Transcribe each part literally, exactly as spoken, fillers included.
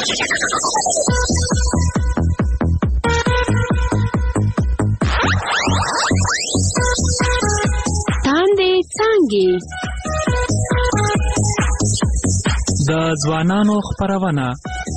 تاندې څانګې د ځوانانو خپرونه.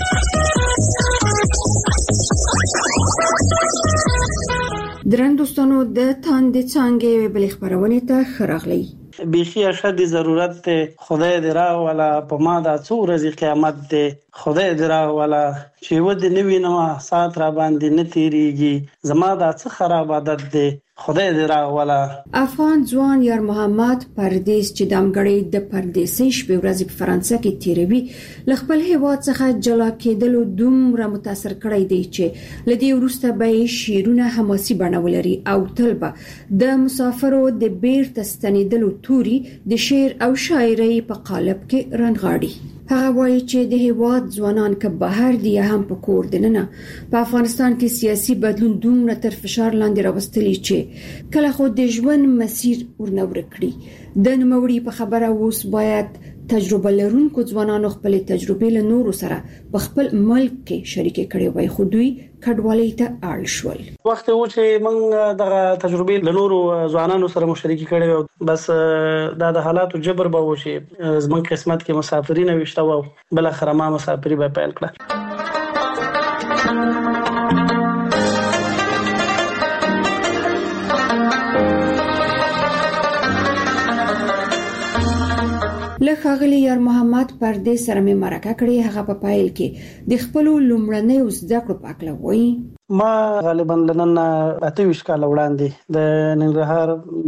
درن دوستانو د تاندې څانګې بلې خپرونې ته ښه راغلی. بیخي اشد ضرورت ته خدای دې راولا په ما دا څو ورځې قیامت دې خدای دې راولا چې ود نه وینم سات را باندې نه تیریږي زما دا څه خراب عادت دې خدای دې راولا. افغان ځوان یار محمد پردیس چې دمګړی د پردیسي شپې ورځې په فرانسه کې تیروي ل خپل هیواد څخه جلا کېدلو دومره متاثر کړی دی چې لدی ورسته به شیرونه حماسي بڼه ولري او تلبه د مسافرو د بیرته ستنیدلو توري د شعر او شاعرۍ په قالب کې رنغاړي. هغه وایي چې د هیواد ځوانان که بهر دي هم په کور دننه په افغانستان کې سیاسي بدلون دومره تر فشار لاندې راوستلی چې کله خو د ژوند مسیر ورنور کړی. د نوموړي په خبره اوس باید تجربه لرونکو ځوانانو خپل تجربې له نورو سره په خپل ملک کې شریکې کړي وای خو دوی کډوالۍ ته اړ شول. وخت و چې موږ دغه تجربې له نورو ځوانانو سره مشارکي کړي بس دا د حالاتو جبر به وشي زموږ قسمت کې مسافرین وشته و بل اخر ما مسافری به پیل کړه. له ښاغلي یار محمد پردیس سره مې مرکه کړې. هغه په پایل کې د خپل لومړنۍ زده کړو په اړه وایي. ما غالبا لنن اته ویش کال وړاندې د ننګرهار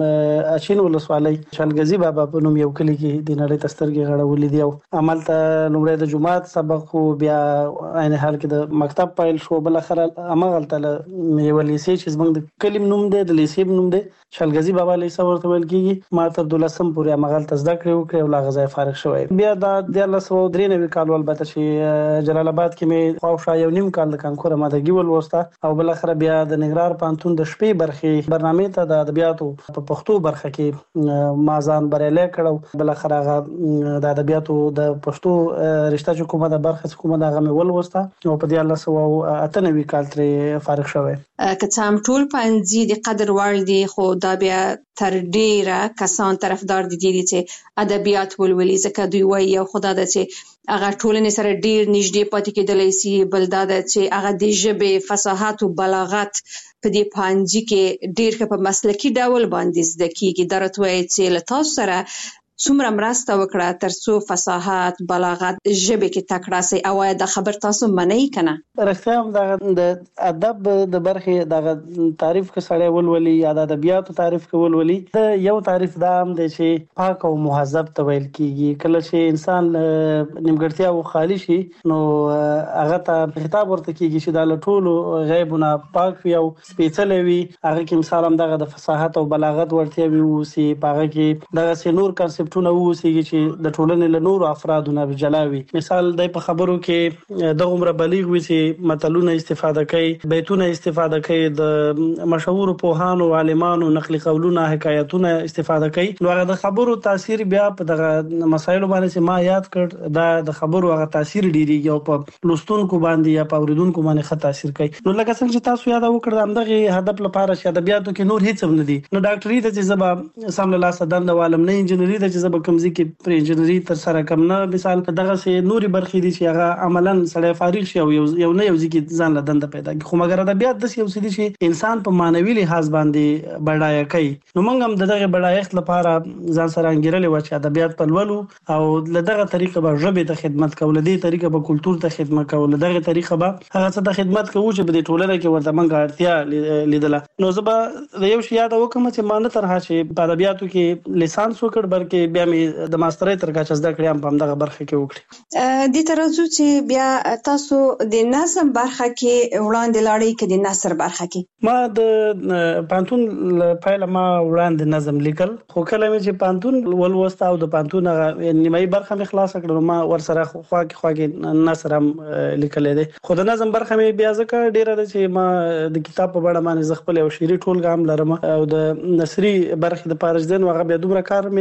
اچین ولسوالۍ شالګزي بابا په نوم یو کلی کې د نړۍ تسترګي غړولې دی او عمل ته لومړی د جمعات سبق خو بیا عین حال کې د مکتب پایل شو بل اخر امغلته یو لیسې چې زمونږ د کلیم نوم دی د لیسې نوم دی شالګزي بابا لیسې ورته ویل کیږي. ما تر دولسم پورې امغلته زده کړې وکړې او لا غزا فارغ شوی. بیا د د الله سو درې نوي کال البته چې جلال آباد کې مې خواوشا یو نیم کال د کانکور مادهګي ول وسته او بل اخر بیا د ننګرهار پانتون د شپې برخې برنامه ته د ادبیاتو په پښتو برخه کې مازان بریاله کړو. بل اخر هغه د ادبیاتو د پښتو رشته حکومت د برخه حکومت هغه مې ول وسته او په دې الله سو اته نوي کال تر فارغ شوی. که څام ټول پنځه د قدر وړ دي خو دا بیا تر ډیره کسان طرفدار دي دي چې ادبیات ولولي ځکه دوی وایي یو خدای د چې هغه ټولنې سره ډیر نږدې پاتې کېدلی سي بل دا د چې هغه د ژبې فصاحت او بلاغت په دې پنځه کې ډیر په مسلکي ډول باندې زده کیږي. درته وایي چې له تاسو سره څومره مرسته وکړه ترڅو فصاحت بلاغت ژبه کې تکړه سي او دا خبر تاسو منئ کنه؟ رښتیا هم د ادب د برخې د تعریف کې سړی ولولي یا د ادبیاتو تعریف کې ولولي د یو تعریف دا هم دی چې پاک او مهذب ته ویل کیږي. کله چې انسان نیمګړتیا او خالی شي نو هغه ته خطاب ورته کیږي چې د ټولو غیبونه پاک وي او سپېڅلې وي. هغه کې مثال هم دغه د فصاحت او بلاغت ورته وي او سي پاغه کې دغه سينور کانسپټ ټونه ووسیږي چې د ټولنې له نورو افرادو نه جلاوي. مثال د په خبرو کې د عمر بلیغ وي چې متلونه استفاده کوي بیتونه استفاده کوي د مشهور پوهانو عالمانو نقل قولونه حکایتونه استفاده کوي. نو هغه د خبرو تاثیر بیا په دغه مسایلو باندې چې ما یاد کړ دا د خبرو هغه تاثیر ډیریږي او په لوستونکو باندې یا په اوریدونکو باندې ښه تاثیر کوي. نو لکه څنګه چې تاسو یاد وکړل همدغه هدف لپاره چې ادبیاتو کې نور هیڅ هم نه دي. نو ډاکټري ته چې زبا سم له لاس دند عالم نه انجنیری ته چې زبا کمزې کې پر انجنیری تر سره کم نه مثال دغه سه نوري برخې دي چې هغه عملاً سړی فارغ شي او یو نه یو ځکه ځان له دند پیدا کی. خو مګر ادبیات د یو سړي چې انسان په مانوي لحاظ باندې بډایه کوي. نو موږ هم دغه بډایښت لپاره ځان سره انګیرلې و چې ادبیات په لولو او دغه طریقه به ژبه ته خدمت کول دي طریقه به کلچر ته خدمت کول دغه طریقه به هغه څه ته خدمت کوو چې په ټولنه کې ورته موږ اړتیا لیدله. نو زبا د یو شی یاد وکم چې مان ترها چې په ادبیاتو کې لیسانس وکړ بلکې بیا مې د ماسترۍ تر کچه زده کړم په دغه برخه کې وکړي. د ترازو چې بیا تاسو د نظم برخه کې وړاندې لاړې کې د نثر برخه کې ما د پانتون پایله ما وړاندې نظم لیکل خو کله مې چې پانتون ولوسته او د پانتون نیمه برخه مې خلاص کړم ما ورسره خوا کې خوا کې نثر هم لیکل دي. خو د نظم برخه مې بیا ځکه ډیره ده چې ما د کتاب په اړه باندې زغپل او شعري ټولګه هم لرم او د نثري برخه د پارجدن وغه بیا دومره کار مې نه کړی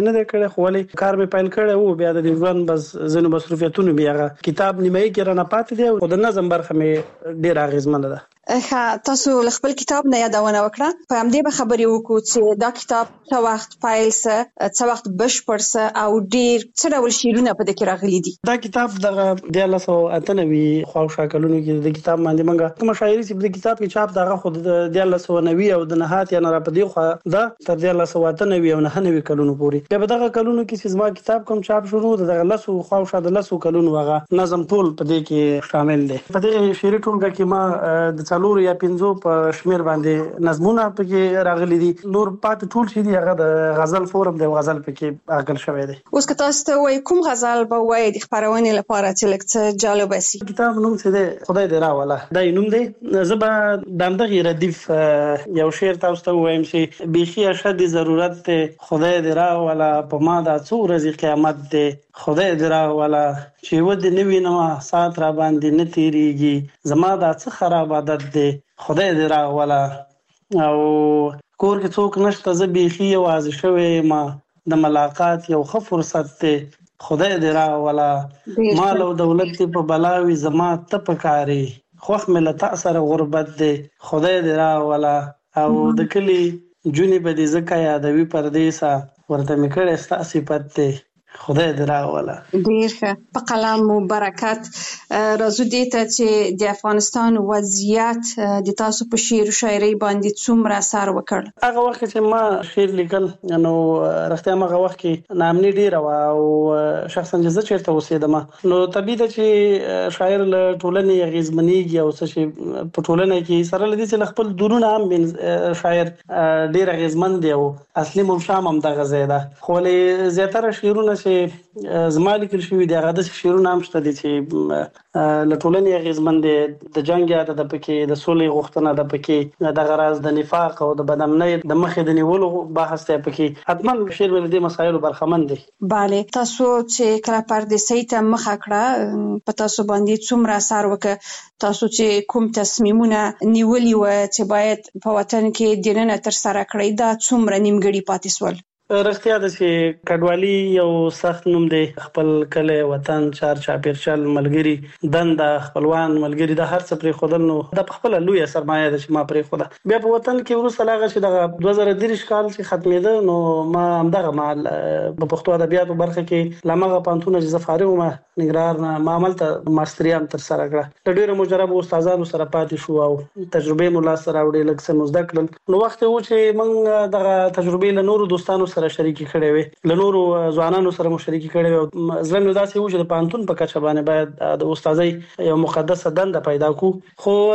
خو ولې کار مې پیل کړی وو بیا د ژوند بس ځینو مصروفیتونو بیا کتاب نیمایي کې رانه پاتې دی او د نظم برخه مې ډېره اغېزمنه ده. ښه، تاسو له خپل کتاب نه یادونه وکړه، په همدې به خبرې وکړو چې دا کتاب څه وخت پیل سه، څه وخت بشپړ سه او ډېر څه ډول شعرونه په دې کې راغلي دي. دا کتاب دغه دیارلس سوه اته نوي خواوشا کلونو کې د کتاب باندې موږ کوم شاعري چې په دې کتاب کې چاپ دغه خو د دیارلس سوه نوي او د نهات یا نه را په دې خو دا تر دیارلس سوه اته نوي او نهه نوي کلونو پورې بیا په دغه کلونو کې چې زما کتاب کوم چاپ شروع د دغه لسو خواوشا د لسو کلونو هغه نظم ټول په دې کې شامل دی. په دې شعري ټولګه کې ما د څلورو یا پنځو په شمیر باندې نظمونه پکې راغلي دي، نور پات ټول شي دی هغه د غزل فورم دی، غزل پکې اغل شوی دی. اوس که تاسو ته وای کوم غزل به وای د خبرونې لپاره چې لکه جالب شي؟ کتاب نوم څه دی؟ خدای دې راوله. دا نوم دی. زبا دمدغه ردیف یو شعر تاسو ته وایم چې بیخي اشد ضرورت ته خدای دې راوله، په ما دا څو ورځې قیامت دی، خدای دې راوله چې ود نوی نو سات را باندې نه تیریږي، زما دا څه خراب عادت دی، خدای دې راوله. او کور کې څوک نشته، زه بیخي یوازې شوی ما، د ملاقات یو ښه فرصت دی، خدای دې راوله. مال او دولت دې په بلاوي زما ته پکاري، خوښ مې له تا سره غربت دی، خدای دې راوله. او د کلي جونې به دې ځکه یادوي پردیسه، ورته مې کړی ستا صفت دی، خدای دې راوله. ډېر ښه، په قلم مو برکت. راځو دې ته چې د افغانستان وضعیت د تاسو په شعر او شاعرۍ باندې څومره اثر وکړ؟ هغه وخت چې ما شعر لیکل نو رښتیا هغه وخت کې ناامني ډېره وه او شخصا چې زه چېرته اوسېدم نو طبیعي ده چې شاعر له ټولنې اغېزمنېږي او څه چې په ټولنه کې سره له دې چې له خپل درونه هم شاعر ډېر اغېزمن دی او اصلي منشام هم دغه ځای ده. خو ولې زیاتره شعرونه چې زما لیکل شوي دي هغه داسې شعرونه هم شته دي چې له ټولنې اغېزمن دي، د جنګ یاد ده پکې، د سولې غوښتنه ده پکې، د غرض د نفاق او د بدامنۍ د مخې د نیولو بحث دی پکې. حتما شعر له دې مسایلو برخمن دی. بله، تاسو چې کله پردیسۍ ته مخه کړه په تاسو باندې څومره اثر وکړ؟ تاسو چې کوم تصمیمونه نیولي و چې باید په وطن کې دننه ترسره کړئ دا څومره نیمګړي پاتې سول؟ رښتیا ده چې کډوالي یو سخت نوم دی. خپل کلی، وطن، چار چاپېرچل، ملګري، دنده، خپلوان، ملګري دا هر څه پرېښودل نو دا په خپله لویه سرمایه ده چې ما پرېښوده. بیا په وطن کې وروسته له هغه چې دغه دوه زره دېرش کال چې ختمېده نو ما همدغه مهال په پښتو ادبیاتو برخه کې له همغه پوهنتونه چې زه فارغ وم ننګرهار نه ما هملته ماستري هم ترسره کړه. له ډېرو مجربو استادانو سره پاتې شو او تجربې مو لاسته راوړې، لږ څه مو زده کړل. نو وخت و چې موږ دغه تجربې له نورو دوستانو سره شریکې کړې وې، له نورو ځوانانو سره مو شریکې کړې وې. زړه مې داسې و چې د پوهنتون په کچه باندې باید د استادۍ یو مقدسه دنده پیدا کړو،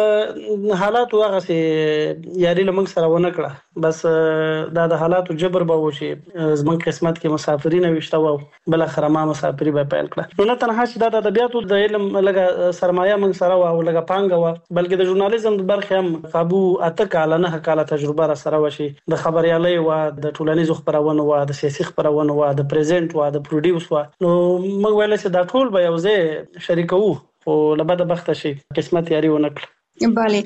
خو حالاتو هغسې یاري له موږ سره ونه کړه. بس دا د حالاتو جبر به و چې زموږ قسمت کې مسافري نه ویشته وه او بالاخره ما مسافري به پیل کړه. نو نه تنها چې دا د ادبیاتو د علم لږه سرمایه موږ سره وه او لږه پانګه وه، بلکې د ژورنالیزم د برخې هم قابو اته کاله نهه کاله تجربه را سره وه چې د خبریالۍ وه، د ټولنیزو خپرونو وه، د سیاسي خپرونو وه، د پریزنټ وه، د پروډیوس وه. نو موږ ویلی چې دا ټول به یو ځای شریکوو خو له بده بخته چې قسمت یاري ونه کړه. بله،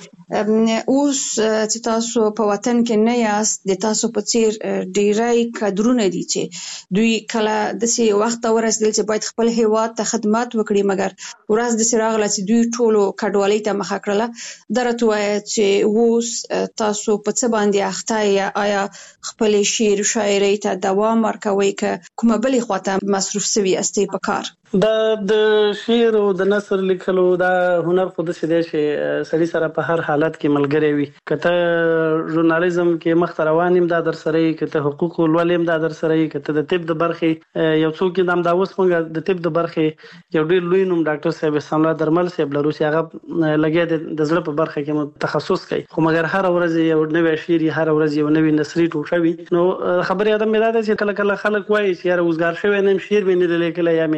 اوس چې تاسو په وطن کې نه یاست د تاسو په څیر ډیری کادرونه دي چې دوی کله داسې وخت ته ورسېدل چې باید خپل هیواد ته خدمت وکړي، مګر ورځ داسې راغله چې دوی ټولو کډوالۍ ته مخه کړله. دا راته ووایه چې اوس تاسو په څه باندې اخته یې؟ آیا خپلې شعر و شاعرۍ ته دوام ورکوئ که کومه بلې خواته مصروف سوي یاستئ په کار؟ دا د شعر او د نثر لیکلو دا هنر خو داسې دی چې سړي سره په هر حالت کې ملګری وي. که ته ژورنالیزم کې مخته روان یم دا در سره یي، که ته حقوق لولې یم دا در سره یي، که ته د طب د برخې یو څوک یې همدا اوس موږ د طب د برخې یو ډېر لوی نوم ډاکټر صاحب احسان الله درمل صاحب لرو چې هغه لګیا دی د زړه په برخه کې مو تخصص کوي، خو مګر هره ورځ یو نوی شعر یې، هره ورځ یو نوی نثري ټوټه وي. نو خبرې ادم مې دا ده چې کله کله خلک وایي چې یاره اوزګار شوی نه یم، شعر مې نه دی لیکلی یا مې نثري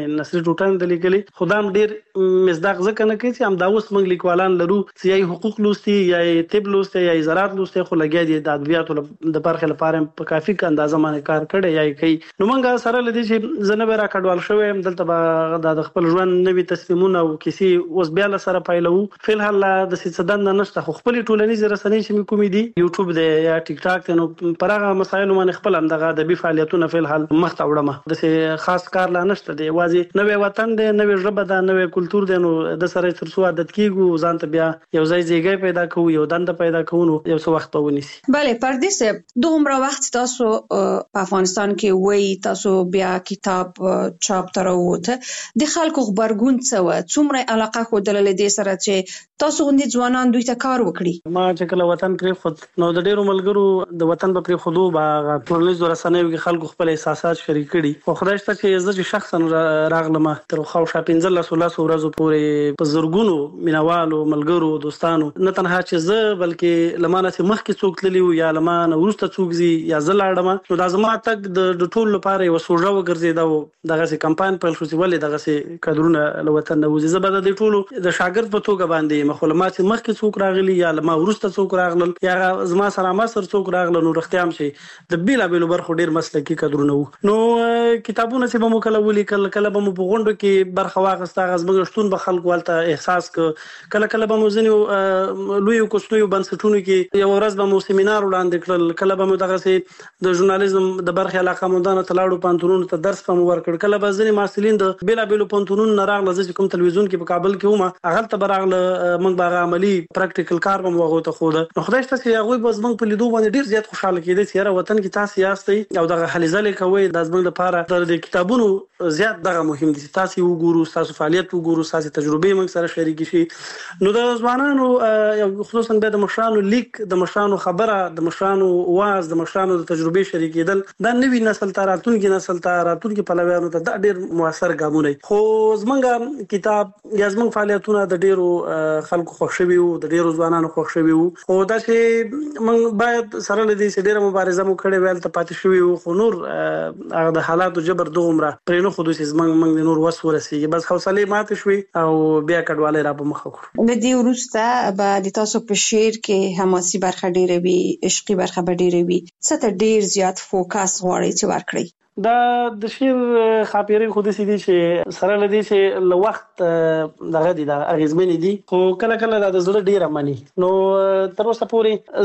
لیکلي ټوټه د لیکلي خدام ډیر مصداق ځکه نه کوي چې هم دا اوس موږ لیکوالان لرو چې یا حقوق لوستي یا طب لوستي یا زراعت لوستي خو لګیا دي د ادبیاتو د برخې لپاره په کافي اندازه باندې کار کړی یا کوي. نو موږ سره لدی چې زنه به راکډوال شوی دلته به د خپل ژوند نوي تصمیمونه او کیسې اوس بیا له سره پایلو. فل حال د سیسدان نشته خو خپل ټولنیز رسنۍ چې کومې دي یوټیوب دی یا ټیک ټاک ته نو پرغه مسایل باندې خپل هم دغه ادبي فعالیتونه فل حال مخ ته وړم. د خاص کار لا نشته دی وازي نوې وطن دی نوې ژبه ده نوې کلچر دی نو د سره تر څو عادت کیږو ځان ته بیا یو ځای ځای پیدا کوو یو دند پیدا کوو یو څه وخت به ونیسي. بله پردیس دومره وخت تاسو په افغانستان کې وای تاسو بیا کتاب چاپ تر وته د خلکو خبرګون څه و څومره علاقه خو د دې سره چې تاسو غوندي ځوانان دوی ته کار وکړي. ما چې کله وطن پرې خود نو د ډیرو ملګرو د وطن په پرې خودو با ټولنیز رسنیو کې خلکو خپل احساسات شریک کړي او خدای شته چې زه شخصا راغلم تر خو شا پنځه لس ورځې پورې په زرګونو مینوالو ملګرو دوستانو نه تنها چې زه بلکې لمانه چې مخکې څوک تللی یا لمانه ورسته څوک زی یا زه لاړم نو د ازما تک د ټول لپاره یو سوژه وګرځیدا دغه سي کمپاین پر شو چې ولې دغه سي کډرونه له وطن نه وځي. زه به د ټولو د شاګرد په توګه باندې مخالفت مخکې څوک راغلي یا لما ورسته څوک راغلل یا زما سره ما سره څوک راغلل نو رښتیا هم شي د بیلا بیلو برخو ډیر مسلکي کډرونه وو. نو کتابونه چې به مو کله ولي کله کله به مو په غونډو کې برخه واغسته غزبګ شتون به خلکو ولته احساس ک کله کله به مو ځنیو لوی کوڅنوي بنسټونو کې یو ورځ به مو سیمینار وړاندې کړل کله به مو دغه سي د ژورنالیزم د برخې علاقه مندانه تلاړو پانتونونو ته درس په مو ورکړ کله به ځنی ماسلین د بیلا بیلو پانتونونو نه راغله چې کوم تلویزیون کې په کابل کې ومه هغه ته براغله موږ باغ عملی پریکټیکل کار به مو هغه ته خو نو خدای شته چې هغه به زمنګ په لیدو باندې ډیر زیات خوشاله کېدی چې یاره وطن کې تاسو یاستئ او دغه حلیزل کوي د زمنګ لپاره د کتابونو زیات دغه مهم دي تاسو وګورو تاسو فعالیت وګورو تاسو تجربې موږ سره شریک شي. نو د ځوانانو خصوصا د مشرانو لیک د مشرانو خبره د مشرانو واز د مشرانو د تجربې شریکېدل د نوي نسل ته راتلونکي نسل ته راتلونکي پلویانو ته د ډیر موثر ګامونه خو زمنګ کتاب یا زمنګ فعالیتونه د ډیرو خلکو خوښ شوي وو د ډیرو ځوانانو خوښ شوي وو خو دا چې موږ باید سره لدی چې ډیره مبارزه مو کړې ویل ته پاتې شوي وو خو نور هغه د حالاتو جبر دومره پرې نه خو دوی چې موږ موږ نور وس ورسیږي بس حوصله ماته شوي او بیا کډواله را په مخ کړو. د دې وروسته به د تاسو په شعر کې حماسي برخه ډیره وي عشقي برخه به ډیره وي څه ته ډیر زیات فوکس غواړي چې ورکړي. دا د شعر خاطرې خو د سې دي چې سره لدی چې له وخت دغه دي د اغیزمن دي خو کله کله د زړه ډیره مانی نو تر اوسه پورې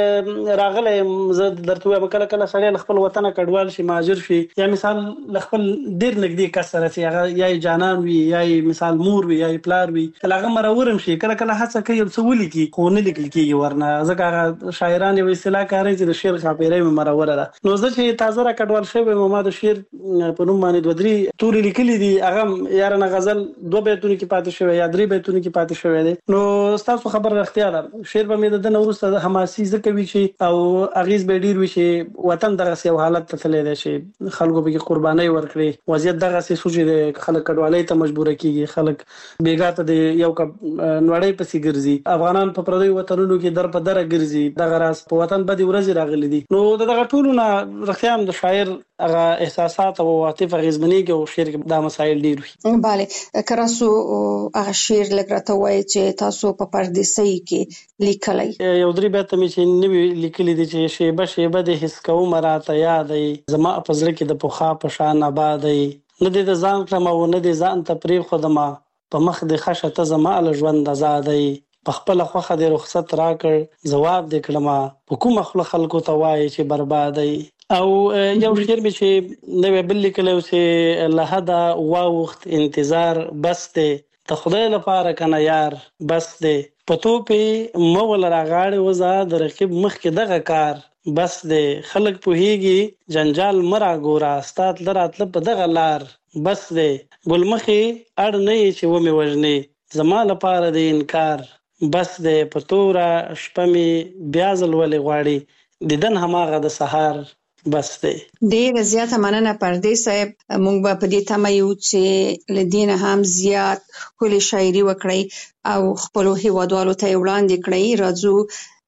چې راغله زه درته وایم کله کله سړی خپل وطن کډوال شي مهاجر شي یا مثال خپل ډیر نږدې کس سره چې هغه یا جانان وي یا مثال مور وي یا پلار وي کله هغه مرورم شي کله کله هڅه کوي څه ولي کو نه لیکل کیږي ورنه ځکه شاعران یو اصطلاح کوي چې د شعر خاطرې مروره ده. نو زه چې تازه را کډوال شوی ما د شعر په نوم باندې دوه درې توري لیکلي دي هغه یارانه غزل دوه بیتونه کې پاتې شوی یا درې بیتونه کې پاتې شوی دي. نو تاسو خبر راختیا ده شعر به مې د نورسته د حماسي ځکه وی شي او اغیز به ډیر وی شي وطن دغه سیو حالت ته تللی دی چې خلکو به قرباني ورکړي وضعیت دغه سي سوچ دي خلک کډوالۍ ته مجبور کیږي خلک بیګاته دی یو ک نوړې پسې ګرځي افغانان په پردي وطنونو کې در په در ګرځي دغه راس په وطن باندې ورځي راغلي دي. نو دغه ټولونه رختيام د شاعر هغه احساسات او عاطفه غزمنی کې او شعر کې دا مسایل ډیر وي. bale کراسو هغه شعر لګراته وای چې تاسو په پردیسي کې لیکلای یو درې بیت مې چې نوی لیکلي دي چې شیبه شیبه د حس کو مراته یادې زما په ځل کې د پوخا په شان آبادې نه د ځان کړم او نه د ځان ته پری خدما په مخ د خشه ته زما له ژوند آزادې په خپل خوخه د رخصت راکړ جواب د کلمه په کوم خپل خلکو ته وای چې بربادې او یو شعر به چې نو بل لیکلو چې لهدا وا وخت انتظار بس ته ته خدای لپاره کنه یار بس ته پتو په مول راغاړې وزا د رقیب مخ کې دغه کار بس ته خلک په هیږي جنجال مرا ګورا استاد لراتل په دغه لار بس ته ګلمخي اړ نه چې و مې وژنې زما لپاره د انکار بس ته پتورا شپمي بیازل ولې غواړي ددن هماغه د سحر بس دی. ډیر زیاته مننه پردیس صاحب مونږ به په دې تمه یو چې لدینه هم زیات کلی شاعري وکړي او خپل هیوادوالو ته وړاندې کړي راځو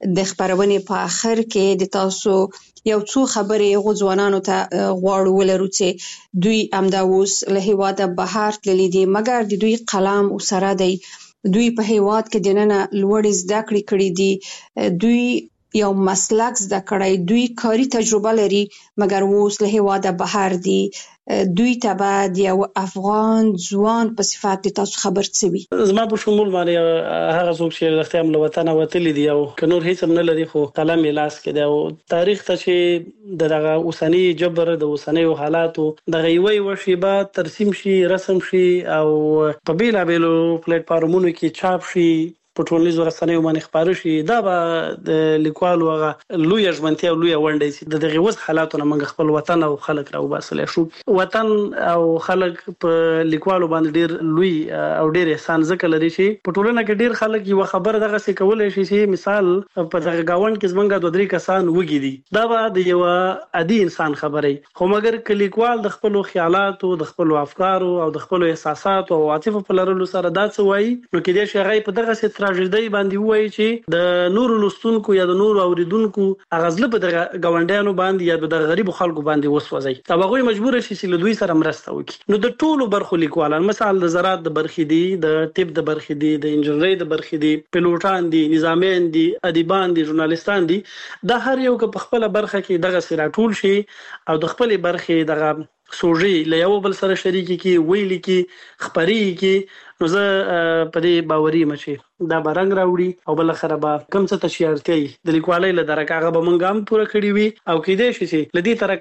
د خبرونې په اخر کې د تاسو یو څو خبرې غو ځوانانو ته غواړو ولرو چې دوی امدا اوس له هیواده بهر تللی دي مګر د دوی قلم او سره دی دوی په هیواد کې دننه لوړ زده کړې کړې دي دوی یو مسلک زده کړی دوی کاري تجربه لري مګر اوس له هیواده بهر دي دوی ته بعد یو افغان ځوان په صفات د تاسو خبر څه وي زما په شمول باندې هغه څوک چې د خپل وطن وتلی دی او کنور هیڅ نه لري خو قلم لاس کې دی او تاریخ ته چې دغه اوسنی جبر د اوسنی حالاتو دغه یوي وشيبه ترسیم شي رسم شي او په بیلا بیلو پلیټ فارمونو کې چاپ شي په ټولنیزو رسنیو باندې خبرې شي دا به د لیکوالو هغه لوی ژمنتي او لوی وړاندې سي د دغه وس حالاتونه موږ خپل وطن او خلک راو باسلې شو وطن او خلک په لیکوالو باندې ډیر لوی او ډیر احسان ځکه لري شي په ټولنه کې ډیر خلک یو خبر دغه څه کولای شي چې مثال په دغه گاوند کې زمونږ دوه درې کسان وګي دي دا به د یو عادي انسان خبرې خو مګر ک لیکوال د خپل خیالاتو د خپل افکارو او د خپل احساساتو او عاطفه په لرلو سره دا څه وایي نو کې دې شي هغه په دغه څه تراژیدي باندې وایي چې د نورو لستونکو یا د نورو اوریدونکو اغازله په دغه گاونډیانو باندې یا د غریب خلکو باندې وسوځي دا هغه مجبور شي چې له دوی سره مرسته وکړي نو د ټولو برخو لیکوالان مثال د زراعت د برخې دي د طب د برخې دي د انجنیری د برخې دي پیلوټان دي نظامیان دي ادیبان دي ژورنالیستان دي دا هر یو په خپل برخه کې دغه سره ټول شي او د خپل برخې دغه سوژې له یو بل سره شریک کی ویل کی خبري کی نو زه په دې باوري مچي دا برنګ راوړي او بل خره به کم څه تشیارتي د لیکوالۍ له درکه هغه به مونږ هم پوره کړی وي او کېدې شي چې لدی تر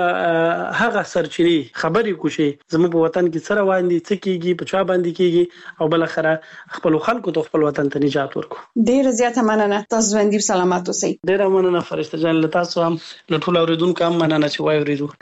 کومه هغه سرچینی خبري کوشي زموږ په وطن کې سره واندي څه کیږي په چا باندې کیږي او بل خره خپل خلکو ته خپل وطن ته نجات ورکو ډیر زیاته مننه تاسو باندې سلامات اوسئ ډیر مننه فرشته جان له تاسو هم له ټول اوریدونکو هم مننه چې وای ورېدو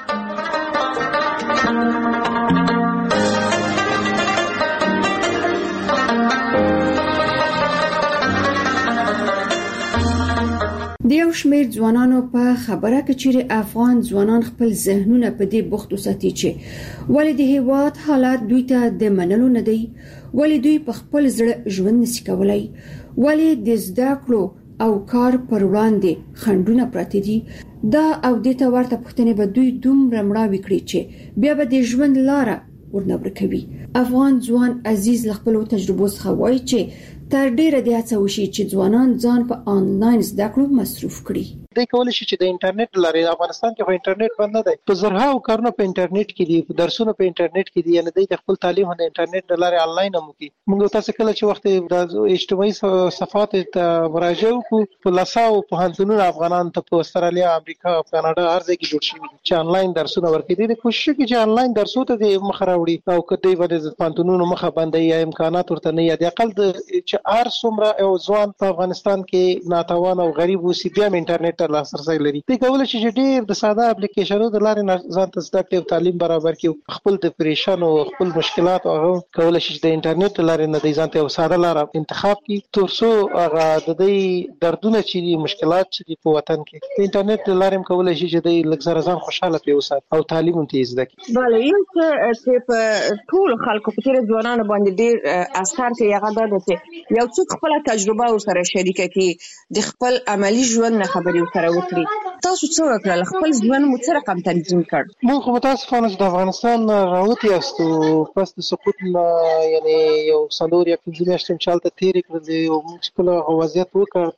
د یو شمېر ځوانانو په خبره کې چې افغان ځوانان خپل ذهنونه په دې بوخت وساتي چې ولې د هیواد حالات دوی ته د منلو نه دی ولې دوی په خپل ځړ ژوند نشي کولای ولې د زده کړو او کار پر وړاندې خنډونه پراته دي دا او د ته ورته پښتنې به دوی دومره مړاوي کړی چې بیا به د ژوند لاره ورنبر کوي افغان ځوان عزیز خپل تجربو څخه وایي چې تر ډیره د هڅه وشي چې ځوانان ځان په آنلاین زده کړو مصروف کړي د کول شي چې د انټرنیټ لارې افغانستان کې خو انټرنیټ بند نه دی په زرهاو کارونه په انټرنیټ کې دي درسونه په انټرنیټ کې دي یعنی د خپل تعلیم د انټرنیټ لارې آنلاین هم کوي موږ تاسو کله چې وخت د اجتماعي صفحات ته مراجعه وکړو په لاساو په هنځونو افغانان ته په استرالیا امریکا او کاناډا هر ځای کې جوړ شوي چې آنلاین درسونه ورکړي دي کوشش کوي چې آنلاین درسونه د مخ راوړي او کدی باندې پانتونونو مخه باندې یا امکانات ورته نه یا د اقل چې ار څومره او ځوان په افغانستان کې ناتوان او غریب وسی بیا انټرنیټ ته لاسرسي لري د کول شي چې ډېر د ساده اپلیکیشنونو د لارې ځان ته زده کړې او تعلیم برابر کړي خپل د پریشان او خپل مشکلات او کول شي چې د انټرنیټ لارې نه د ځان ته ساده لار انتخاب کړي ترڅو هغه د دې دردونه چې مشکلات چې په وطن کې د انټرنیټ لارې کول شي چې د لږ ځان خوشاله پي اوسات او تعلیم ته زده کړي بله یو چې په ټول خلکو په تیر ځوانانو باندې ډېر اثر کوي هغه دا چې یو څوک خپل تجربه سره شریک کړي د خپل عملی ژوند نه خبرې سره وکړي تاسو څه وکړل خپل ژوند مو څه رقم تنظیم کړ موږ خو متاسفانه د افغانستان راوتی یاستو پس د سقوط نه یعنی یو څلور یا پنځه میاشتې چالت تیر کړل او موږ خپل وضعیت وکړ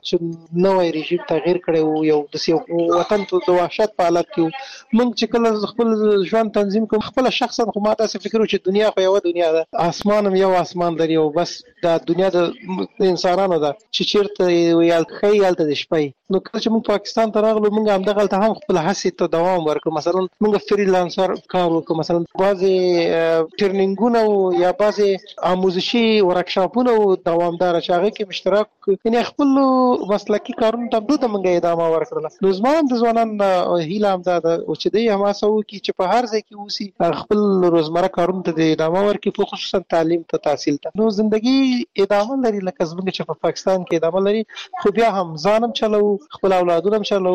چې نوې رژیم تغییر کړو یو د سیو وطن ته د وحشت په حالت کې موږ چې کله خپل ژوند تنظیم کوم خپل شخصا خو ما تاسو فکر چې دنیا خو یو دنیا ده اسمان هم یو اسمان لري او بس د دنیا د انسانانو ده چې چیرته ویل خیال ته شپې نو کله چې موږ پاکستان ته راغلو موږ هم دغه ته هم خپل هڅې ته دوام ورکړو مثلا موږ فریلانسر کار وکړو مثلا بعضي ټریننګونه یا بعضي آموزشي ورکشاپونه دوامدار چې هغه کې مشترک یعنی خپل مسلکی کارونه ته دوه موږ ادامه ورکړل نو زموږ د ځوانان هیله هم ده چې دوی هم تاسو کی چې په هر ځای کې اوسي خپل روزمره کارونه ته ادامه ورکړي په خصوصا تعلیم ته تحصیل ته نو ژوندۍ ادامه لري لکه څنګه چې په پاکستان کې ادامه لري خو بیا هم ځانم چلو خپل اولادونم چلو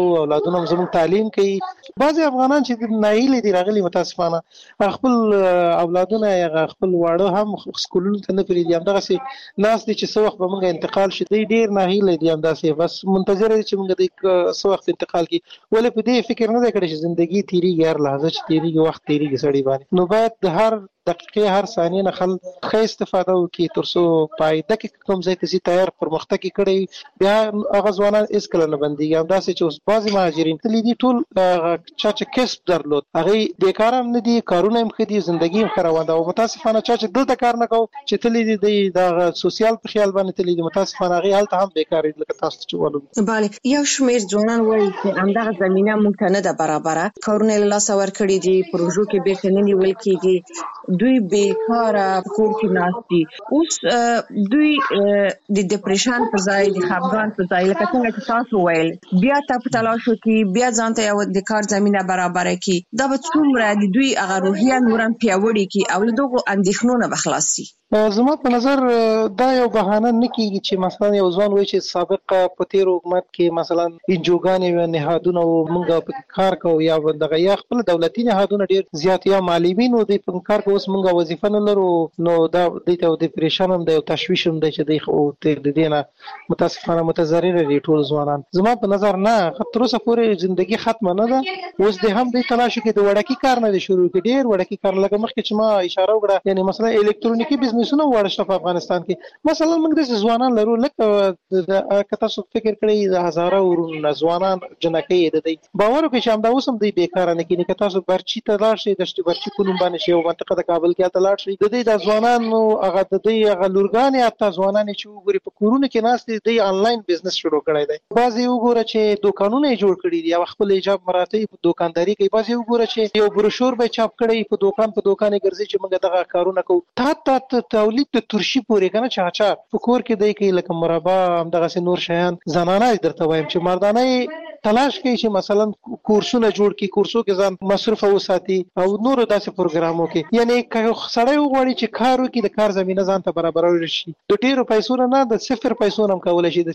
اولادونه زموږ تعلیم کوي. بعضي افغانان چې ناهیلي دي راغلي متاسفانه خپل اولادونه یا خپل واړه هم سکولونو ته نه پرېږدي، همدغسې ناست دي چې څه وخت به موږ انتقال شي. دوی ډېر ناهیلي دي، همداسې بس منتظره دي چې موږ دوی څه وخت انتقال کړي. ولې په دې فکر نه دی کړی چې زندګي تېرېږي، هر لحظه چې تېرېږي وخت تېرېږي سړي باندې. نو باید د هر دقیقې هر ثانیې نه خلک ښه استفاده وکړي تر څو په آینده کې کوم ځای ته ځي تیار پرمختګ یې کړی بیا هغه ځوانان هېڅکله نه بندېږي. همداسې چې اوس بعضې مهاجرین تللي دي ټول چا چې کسب درلود هغوی بېکاره هم نه دي، کارونه هم ښه دي، زندګي هم ښه روانه ده. او متاسفانه چا چې دلته کار نه کوو چې تللي دي دوی د هغه سوسیال په خیال باندې تللي دي، متاسفانه هغوی هلته هم بېکاره دي لکه تاسو چې ولولو. بله، یو شمېر ځوانان وایي چې همدغه زمینه موږ ته نه ده برابره، کارونه یې له لاسه ورکړي دي، پروژو کې بېرته نه نیول کېږي، دوی بېکاره په کور کې ناست دي. اوس دوی د ډپریشن په ځای د خفګان په ځای لکه څنګه چې تاسو ویل بیا ته په تلاش وکړي، بیا ځان ته یو د کار زمینه برابره کړي، دا به څومره د دوی هغه روحیه نور هم پیاوړې کړي او له دغو اندېښنو نه به خلاص شي. زما په نظر دا یو بهانه نه کېږي چې مثلا یو ځوان وایي چې سابق په تېر حکومت کې مثلا انجوګانې وې، نهادونه وو، موږ پکې کار کوو، یا دغه یا خپل دولتي نهادونه ډېر زیات یا معلمین وو دوی په کار کوو، اوس موږ وظیفه نه لرو. نو دا دوی ته ډپریشن هم دی او تشویش هم دی چې دوی خو د دې نه متاسفانه متضرره دي ټول ځوانان. زما په نظر نه، تر اوسه پورې زندګي ختمه نه ده. اوس د هم دوی تلاش وکړي د وړکي کار نه دی شروع کړي، ډېر وړکي کار لکه مخکې چې ما اشاره وکړه، یعنې مثلا الکترونیکي بزنسونه وړه شته په افغانستان کې. مثلا موږ داسې ځوانان لرو لکه که تاسو فکر کړئ د هزاره ورونه ځوانان جنکۍ د دوی باور وکړئ چې همدا اوس هم دوی بېکاره نه کېږي. که تاسو برچي ته لاړ شئ، دشت برچي په نوم باندې شي یو منطقه د کابل کې هلته لاړ شئ، د دوی د ځوانانو هغه د دوی هغه لورګانې حتی ځوانانې چې وګورئ په کورونو کې ناست دي، دوی آنلاین بزنس شروع کړی دی. بعضې وګوره چې دوکانونه یې جوړ کړي دي او خپل ایجاب مراتب په دوکانداري کوي. بعضې وګوره چې یو بروشور به چاپ کړی په دوکان په دوکان یې ګرځي چې موږ دغه کارونه کوو. تا تا تولید د ترشي پورې کنه چې اچار په کور کې دی کوي لکه مربا همدغسې نور شیان. زنانه درته وایم چې مردانه یې تلاش کوي چې مثلا کورسونه جوړ کړي، کورسو کې ځان مصروفه وساتي او نورو داسې پروګرامو کې. یعنې که سړی وغواړي چې کار وکړي د کار زمینه ځان ته برابرول شي، د ډېرو پیسو نه، د صفر پیسو نه هم کولی شي.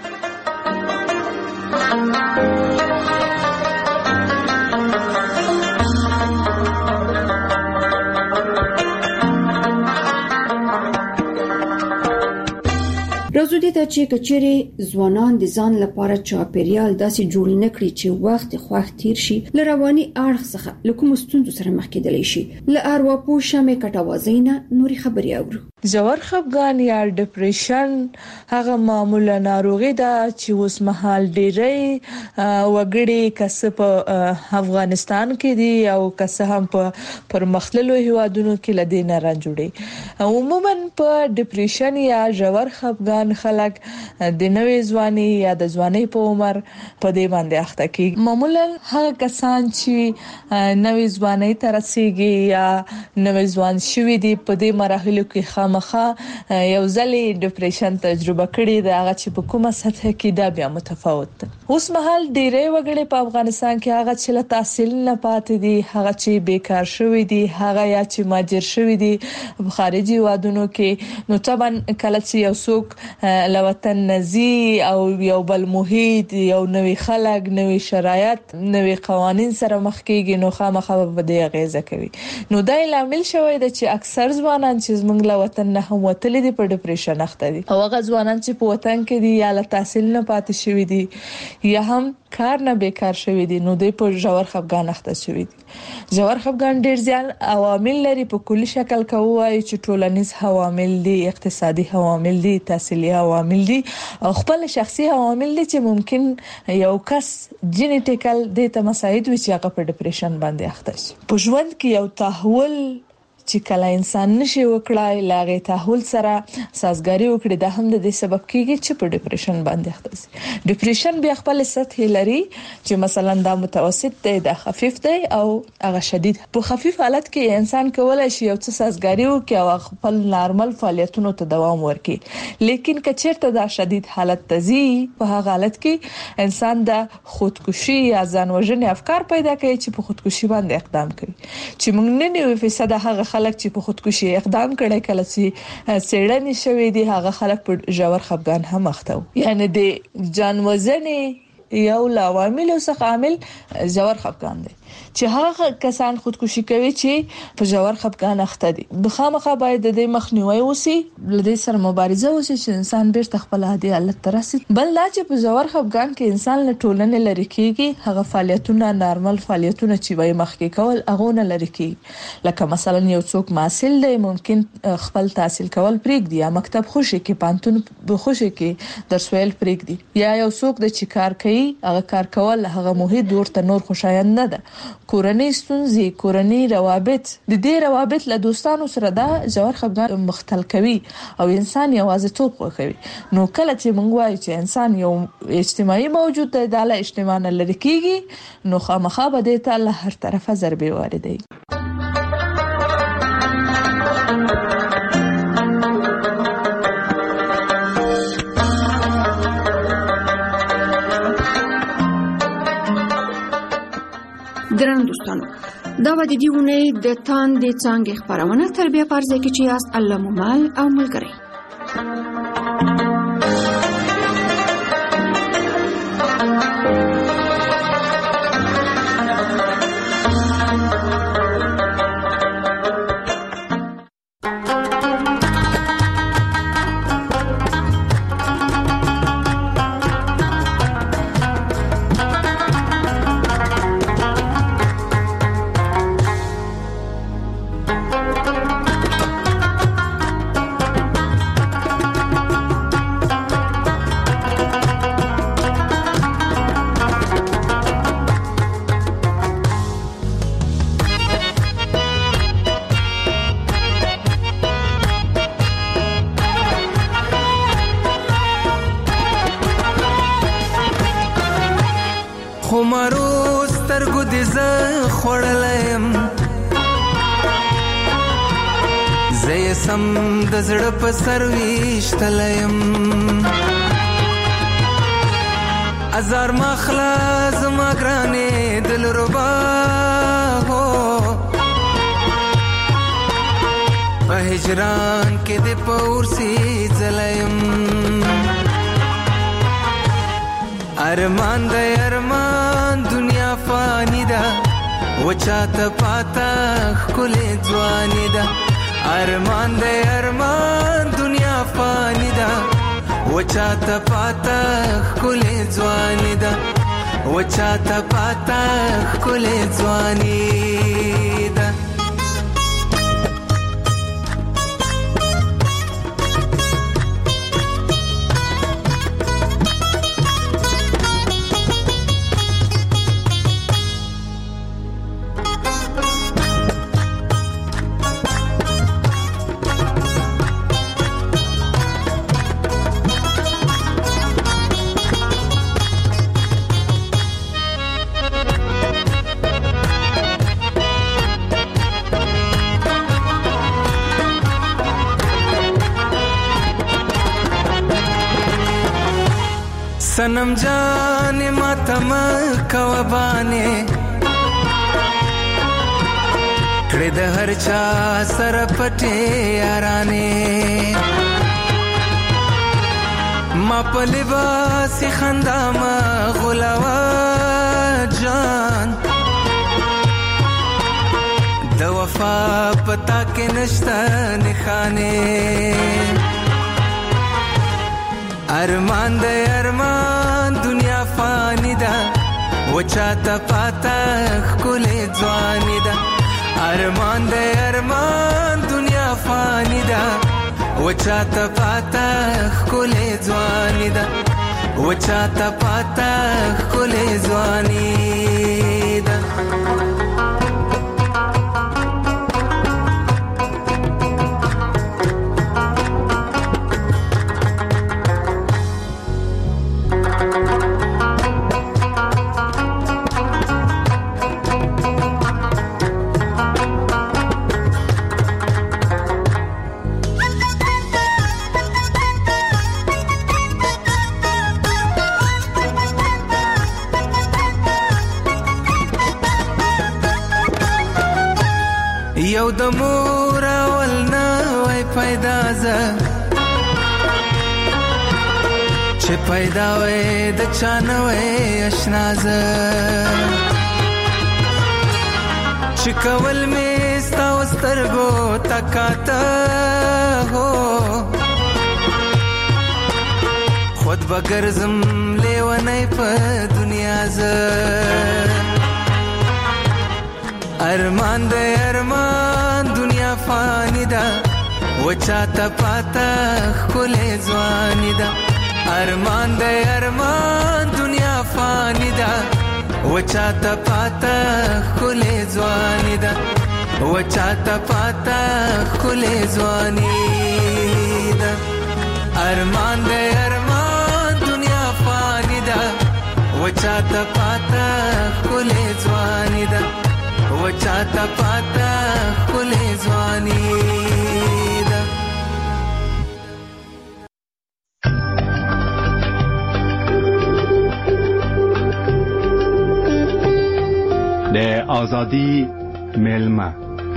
راځو دې ته چې کچېرې ځوانان د ځان لپاره چاپېریال داسې جوړ نه کړي چې وخت خوښ تیر شي، له رواني اړخ څخه له کومو ستونزو سره مخ کېدلی شي. له ارواپوه شمې کټوازۍ نه نورې خبرې اورو. ژور خفګان یا ډپریشن هغه معمولا ناروغي ده چې اوس مهال ډېری وګړي کسه په افغانستان کې دي او کسه هم په پرمختللو هیوادونو کې لدی نه راځي. عموما په ډپریشن یا ژور خفګان خلک د نوې ځواني یا د ځواني په عمر په دې باندې اخته کیږي. معمولا هغه کسان چې نوې ځواني ته رسیدي یا نوې ځوان شوي دي په دې مراحلو کې خامخا یو ځلې ډپریشن تجربه کړي دا هغه چې په کومه سطح کې دا بیا متفاوت ده. اوس مهال ډېری وګړي په افغانستان کې هغه چې له تحصیل نه پاتې دي، هغه چې بیکار شوي دي، هغه یا چې مهاجر شوي دي په خارجي هیوادونو کې. نو طبعا کله چې یو څوک له وطن نزي او یو بل محیط، یو نوې خلک، نوې شرایط، نوې قوانین سره مخ کېږي، نو خامخا به دې اغیزه کوي. نو دا لامل شوی دی چې اکثر ځوانان چې زموږ له وطن نه هم وتلي دي په ډپریشن اخته دي، او هغه ځوانان چې په وطن کې دي یا له تحصیل نه پاتې شوي دي یا هم کار نه بیکار شوي دي، نو دوی په ژور خفګان اخته شوي دي. ژور خفګان ډېر زیات عوامل لري. په کلی شکل کوي چې ټولنیز عوامل دي، اقتصادي عوامل دي، تحصیلي عوامل دي او خپل شخصي عوامل دي چې ممکن یو کس جینیټیکل د ته مساعد وي چې هغه په ډپریشن باندې اخته شي. په ژوند کې یو تحول چې کله انسان نشي وکړای لاغه تحول سره سازګاری وکړي دا هم د دې سبب کیږي چې په ډپریشن باندې اخته شي. ډپریشن بیا خپل سطح لري چې مثلا دا متوسط دی، دا خفیف دی او هغه شدید. په خفیف حالت کې انسان کولای شي یو څه سازګاری وکړي او خپل نارمل فعالیتونو ته دوام ورکړي. لیکن کچېرته دا شدید حالت تزي په هغه حالت کې انسان د خودکشي یا ځان وژنې افکار پیدا کوي چې په خودکشي باندې اقدام کوي. چې موږ نه نیو فیصد هغه خلک چې په خودکشي اقدام کړي کله چې سړنی شوی دي هغه خلک په ژور خفګان هم اخته وي. یعنی د ځان وژنې یو له عواملو څخه عامل ژور خفګان دی چې هغه کسان خودکشي کوي چې په ژور خفګان اخته دي. د خامخا باید د دې مخنیوي وسی، لدې سره مبارزه وسی چې انسان بیرته خپل عادي حالت ته راسي. بل دا چې په ژور خفګان کې انسان له ټولنې لري کیږي، هغه فعالیتونه نارمل فعالیتونه چې وای مخکې کول هغه نه لري کیږي. لکه مثلا یو څوک محصل دی، ممکن خپل تحصیل کول پرېږدي یا مکتب خوشي کې پانتون بخوشي کې درس ویل پرېږدي، یا یو څوک د چې کار کوي هغه کار کول هغه محیط ورته نور خوشایند نه ده. کورنۍ ستونزې، کورنۍ روابط، د دې روابط له دوستانو سره دا ژور خفګان مختل کوي او انسان یوازیتوب خوښوي. نو کله چې موږ وایو چې انسان یو اجتماعي موجود دی، د له اجتماع نه لري کیږي، نو خامخا به د ته له هر طرفه ضربې واردوي. درنو دوستانو، دا و د دې اونۍ د تاندې څانګې خپرونه تر بیا پرځای کې چې یاست الله مو مل او ملګری. خمارو سترګو دې زه خوړلم، زه یې سم د زړه په سر ویشتلم. ازار مخلا زما ګرانې دلربا هو، په هجران کې دې په ورسي ځلیم. ارمان د ارمان دنیا فانی ده، وچاته پاتا ښکلې ځواني ده. ارمان د ارمان دنیا فانی ده، وچاته پاتا ښکلې ځواني ده. وچاته پاتا ښکلې ځواني ده. सनम जाने मातम कवबाने کړه د هر چا سره پټه یارانه ما په لباس خندا ما غلاوا جان د وفا پتا کې نشته نخانه ارمان د ارمان دنیا فانی ده وچاته پاتا خلې ځواني ده ارمان د ارمان دنیا فانی ده وچاته پاتا خلې ځواني ده وچاته پاتا خلې ځواني ده یو د مور اول نه وای پیدا ز چې پیدا وې د چانوې اشنازه چې کول مې ستا سترګو تکاته هو خود بګرزم لیونی په دنیا زه ارمان د ارمان دنیا فانی ده وچاته پاته ښکلې ځواني ده ارمان د ارمان دنیا فانی ده وچاته پاته ښکلې ځواني ده وچاته پاته ښکلې ځواني ده ارمان د ارمان دنیا فانی ده وچاته پاته ښکلې ځواني ده وچاته پاته ښکلې ځواني ده د آزادی میلمه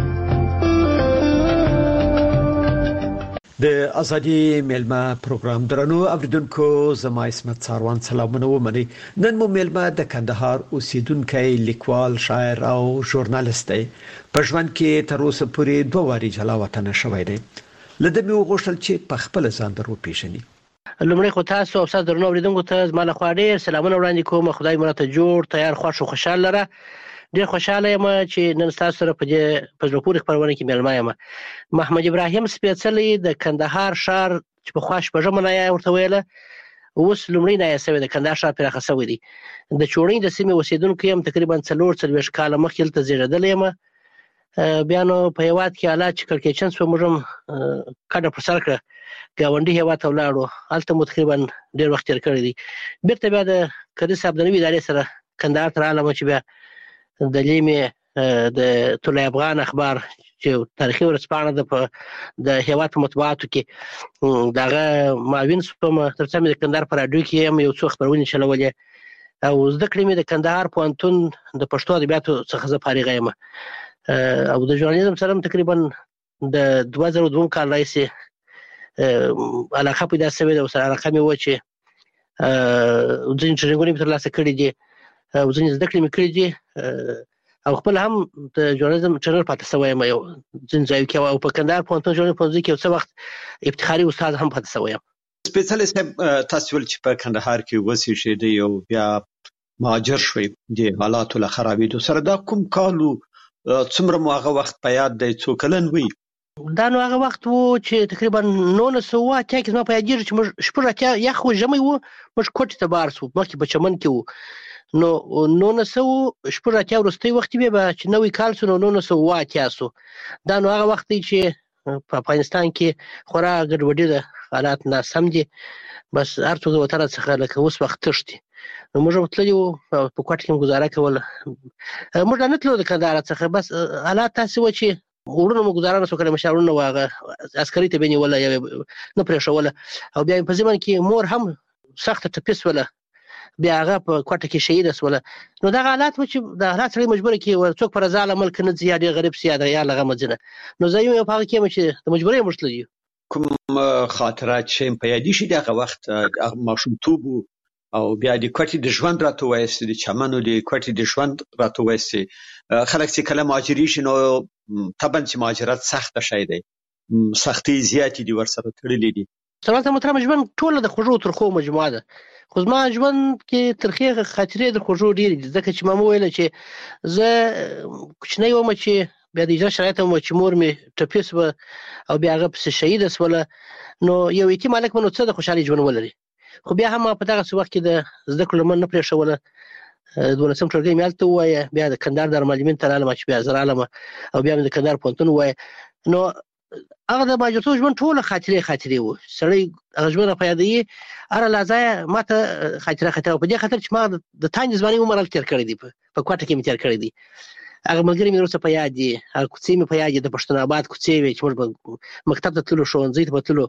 د ازادي میلمه پروګرام درنو اوریدونکو زما اسمت ساروان سلامونه ومني نن مو میلمه د کندهار اوسیدونکو لیکوال شاعر او ژورنالیست دی په ژوند کې تر اوسه پورې دوه واري جلا وطن شوی دی لده مې وغوښتل چې په خپل ځان درو پیژني لومړی خو تاسو او تاسو درنو اوریدونکو ته زما له خوا ډېر سلامونه وړاندې کوم خدای مو راته جوړ تیار خوښ او خوشاله لره ډېر خوشاله یم چې نن تاسو سره په دې په زړه پورې خبرونه کې میلمه یم محمد ابراهیم سپېڅلي د کندهار ښار چې په خوا شپږمه نایه ورته ویله اوس لومړی نایه شوی د کندهار ښار پراخه شوی دی د چوڼۍ د سیمې اوسېدونکی یم تقریبا څلور څلوېښت کاله مخکې دلته زیږېدلی یم بیا نو په هېواد کې حالات چې کړکېچن شوه موږ هم کډه پر سر کړه ګاونډي هېواد ته ولاړو هلته مو تقریبا ډېر وخت تېر کړی دی بېرته بیا د کدي صاحب د نوي ادارې سره کندهار ته راغلم چې بیا د لیمې د طلوع افغان اخبار چې تاریخي ورځپاڼه ده په د هېواد په مطبوعاتو کې دغه معاون شوم تر څو مې د کندهار په راډیو کې هم یو څو خپرونې چلولې او زده کړې مې د کندهار پوهنتون د پښتو ادبیاتو څخه زه فارغه یم او د ژورنالیزم سره هم تقریبا د دوه زره دوه کال راهیسې علاقه پیدا شوې ده ورسره علاقه مې وه چې ځینې ټرینینګونه مې ترلاسه کړي دي او ځینې زده کړې مې کړي دي او خپل هم د ژورنالیزم ټرینر پاتې شوی یم یو ځینې ځایو کې او په کندهار پوهنتون ژورنالیزم پوهنځي کې یو څه وخت افتخاري استاد هم پاتې شوی یم سپېڅلي صاحب تاسو ویل چې په کندهار کې اوسېږئ او بیا مهاجر شوئ د حالاتو له خرابېدو سره دا کوم کال و څومره مو هغه وخت په یاد دی څو کلن وئ دا نو هغه وخت و چې تقریبا نولس سوه اوه اتیا کې زما په یادېږي چې موږ شپږ اتیا یخ و ژمی و موږ کوټې ته بار شو مخکې په چمن کې و نو نولس سوه شپږ اتیا وروستی وخت بیا به چې نوی کال شو نو نولس سوه اوه اتیا شو دا نو هغه وخت دی چې په افغانستان کې خورا ګډوډي ده حالات ناسم دي بس هر څوک د وطن څخه لکه اوس وخت تښتي نو موږ هم تللي وو په کوټه کې مو ګزاره کوله موږ نه تلو د کندهار څخه بس حالات داسې وو چې وروڼو مو ګزاره نه شو کړی مشر وروڼه وو هغه عسکري ته به یې نیوله یا نه پرېښوله او بیا په ځمن کې مور هم سخته ټپي شوله بیا هغه په کوټه کې شهیده شوله نو دغه حالات و چې د حالات سړی مجبوره کړي څوک په رضا له ملکه نه ځي یا ډېر غریب سي یا د یا له غمه ځي نه نو زه یم په هغه کې یم چې د مجبورۍ موږ تللي یو کوم خاطرات چې په یادېږي د هغه وخت ماشومتوب او بیا د کوټې د ژوند راته ووایاست د چمنو د کوټې د ژوند راته ووایاست خلک چې کله مهاجرېږي نو طبعا چې مهاجرت سخته شی دی سختۍ زیاتې دي ورسره تړلې دي سلامت محترم ژوند ټوله د خوږو ترخو مجموعه ده خو زما ژوند کې ترخې خاطرې د خوږو ډېرې دي ځکه چې ما وویله چې زه کوچنی وم چې بیا د اجرا شرایط هم چې مور مې ټپي شوه او بیا هغه پسې شهیده شوله نو یو یتیم هلک به نو څه د خوشحالۍ ژوند ولري خو بیا هم په دغسې وخت کې د زده کړو لمن نه پرېښوله دولسم ټولګی مې هلته ووایه بیا د کندهار دارالمعلمین ته رالم چې بیا زه رالم او بیا مې د کندهار پوهنتون ووایه نو هغه د مهاجرتوب ژوند ټوله خاطرې خاطرې وو سړی هغه ژوند په یادوي هره لحظه یې ما ته خاطره خاطره په دې خاطر چې ما د تانجې ځوانۍ عمر هلته تېر کړی دی په کوټه کې مې تېر کړی دی هغه ملګري مې وروسته په یاد دي هغه کوڅې مې په یاد دي د پښتون آباد کوڅې وې چې موږ به مکتب ته تللو ښوونځي ته به تللو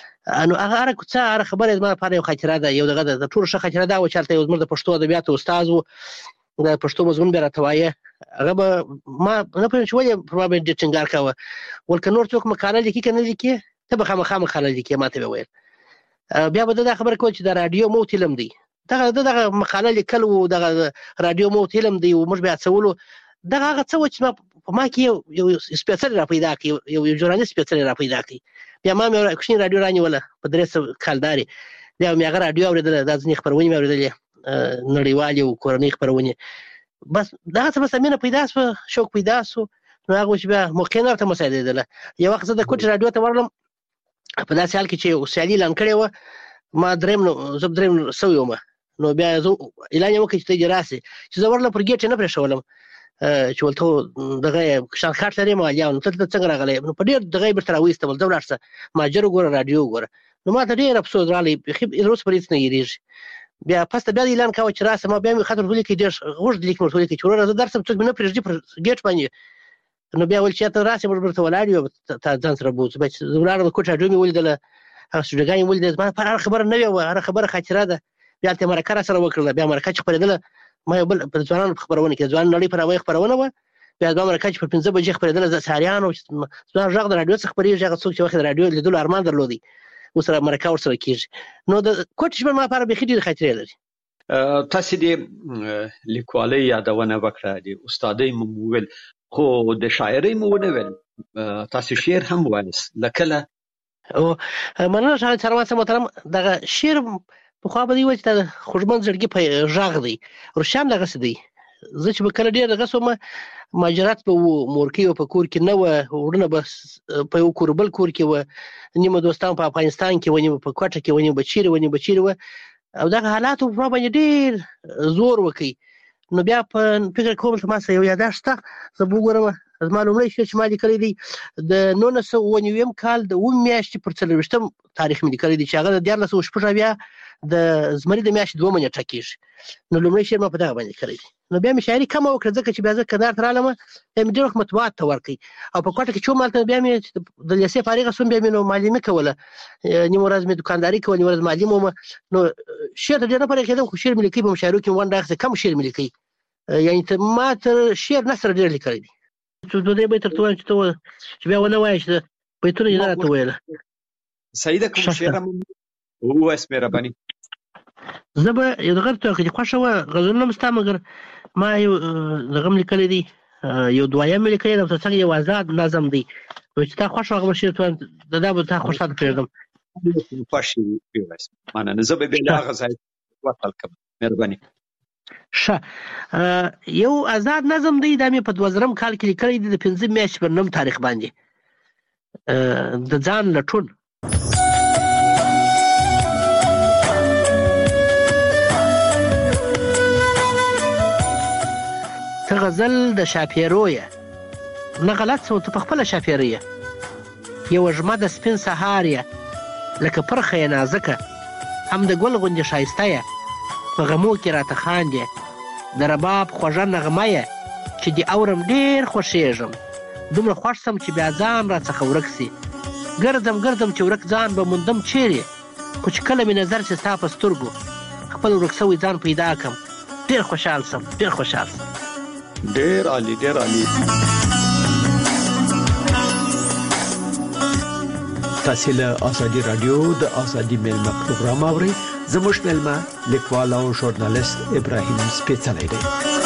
نو هغه هره کوڅه هره خبره زما لپاره یو خاطره ده یو دغه د ټولو ښه خاطره دا وه چې هلته یو زموږ د پښتو ادبیاتو استاد و د پښتو مضمون بیا راته وایه هغه به ما نه پوهېږم چې ولې پر ما باندې ډېر ټینګار کاوه ول که نور څوک مقاله لیکي که نه لیکي ته به خامخا مقاله لیکې ما ته به ویل بیا به دا خبره کوي چې د رادیو موت علم دی دغه دغه مقاله لیکل وو دغه رادیو موت علم دی او موږ بیا څولو دغه هغه څه و چې په ما کې یو سپیڅل را پیدا کړ یو یو ژورنالیست سپیڅل را پیدا کړ بیا ما مې کوشنی رادیو رانیوله په درې سوه کالداري بیا مې هغه رادیو اوریدل د ځینې خبرونه مې اورېدلې نړیوالې او کورنۍ خبرونه بس دغه څه بس مینه پیدا شو شوق پیدا شو نو هغه چې بیا موقع نه ته مساعدېدله یو وخت زه د کوټ رادیو ته ورلم په داسې حال کې چې اوسیالي اعلان کړی وه ما درېیم نو زه درېیم سوی وم نو بیا زه اعلان یې وکړ چې ته دې راسې چې زه ورلم پر ګیټ یې نه پرېښولم چې ولته دغه کشان کارت لرې مالیا نو ته دلته څنګه راغلی نو په ډېر دغه یې بیرته راویستم ځه ولاړ شه ماجر وګوره رادیو وګوره نو ما ته ډېر افسوس راغلی بیخي اوس پر هېڅ نه هېرېږي بیا پسته بیا د اعلان کوه چې راسه ما بیا مې خط ورته ولیکئ ډېر غوږ لیک مې ورته ولیکئ چې وروره زه درسم څوک مې نه پرېږدي پر ګیټ باندې نو بیا ویل چې ته راسې موږ درته ولاړ یو تا ځان سره بوځو بیا چې زه ولاړم د کوټ رادیو مې ولیدله هغه سټوډیوګان یې ولیدل زما لپاره هره خبره نوې وه هره خبره خاطره ده بیا هلته یې مرکه را سره وکړله بیا مرکه چې خپرېدله ما یو بل په ځوانانو په خپرونه کې د ځوان نړۍ په نامه خپرونه وه بیا زما مرکه چې پر پنځه بجې خپرېدله د سهاریانو زما غږ د رادیو څخه خپرېږي هغه څوک چې وخت د رادیو لیدلو ارمان درلودی اوس سره مرکه ورسره کېږي نو د کوټ ژبه ما لپاره بیخي ډېرې خاطرې لري تاسې د لیکوالۍ یادونه وکړه د استادۍ مو وویل خو د شاعرۍ مو ونه ویل تاسې شعر هم وایاست له کله مننه ښاغلی سروان صاحب محترم دغه شعر پخوا به دوی ویل چې دا د خوږمن زړګي په غږ دی روسیه هم دغسې دی زه چې به کله ډېر دغه شوم مهاجرت به وو مورکۍ به په کور کې نه وه وروڼه به په یو کور بل کور کې وه نیمه دوستان په افغانستان کې وه نیمه په کوټه کې وه نیمه به چیرې وه نیمه به چیرې وه او دغه حالاتو په ما باندې ډېر زور وکړي نو بیا په فکر کوم چې ما سره یو یاداښت شته زه به وګورم زما لومړی شعر چې ما لیکلی دی د نولس سوه اووه نوېم کال د اوومې میاشتې پر څلرویشتم تاریخ مې لیکلی دی چې هغه د دیارلس سوه شپږ اویا د زمري د میاشتې دوه نیټه کېږي نو لومړی شعر ما په دغه باندې لیکلی دی نو بیا مې شاعري کمه وکړه ځکه چې بیا زه کندهار ته رالم بیا مې ډېر وخت مطبوعات ته ورکړئ او په کوټه کې چې وم هلته بیا مې د لیسې فارغه شوم بیا مې نو معلمي کوله نیمه ورځ مې دوکانداري کوله نیمه ورځ معلم وم نو شعر ته ډېر نه پرې کېدم خو شعر مې لیکئ په مشاعرو کې مې ونډه اخیستې کم شعر مې لیکئ یعنې ما تر شعر نثر ډېر لیکلی دی دوه درې بیت درته وایم چې ته چې بیا ونه وایې چې بیتونه یې نه راته وویله صحیح ده کوم شعر هم ووایاست مهرباني زه به یو دغه درته وکړم چې خوښه وه غزلونه هم شته مګر ما یو دغه هم لیکلی دی یو دویم مې لیکلی دی او تر څنګ یو آزاد نظم دی چې تا خوښ هغه به شعر ته وایم د دا به تا خوشحاله پرېږدم خوښ یې ووایاست مننه زه به بیا له هغه ځای وصل کړم مهرباني ښه یو آزاد نظم دی دا مې په دوه زرم کال کې لیکلی دی د پنځه میاشتې پر نهم تاریخ باندې د ځان لټون ته غزل د شاپیرو یې نه غلط څه ته په خپله شاپیره یې یوه ژمه د سپین سهار یې لکه پرخه یې نازکه هم د ګل غوندې ښایسته یې په غمو کې راته خاندې د رباب خوږه نغمه یې چې دې اورم ډېر خوښېږم دومره خوښ سم چې بیا ځان را څخه ورک سي ګرځم ګرځم چې ورک ځان به موندم چیرې خو چې کله مې نظر سي ستا په سترګو خپل ورک سوی ځان پیدا کړم ډېر خوشحال سم ډېر خوشحال سم ډېر عالي ډېر عالي تاسې له ازادي راډیو د ازادي میلمه پروګرام اورئ زموږ میلمه لیکوال او ژورنالیست ابراهیم سپېڅلی دی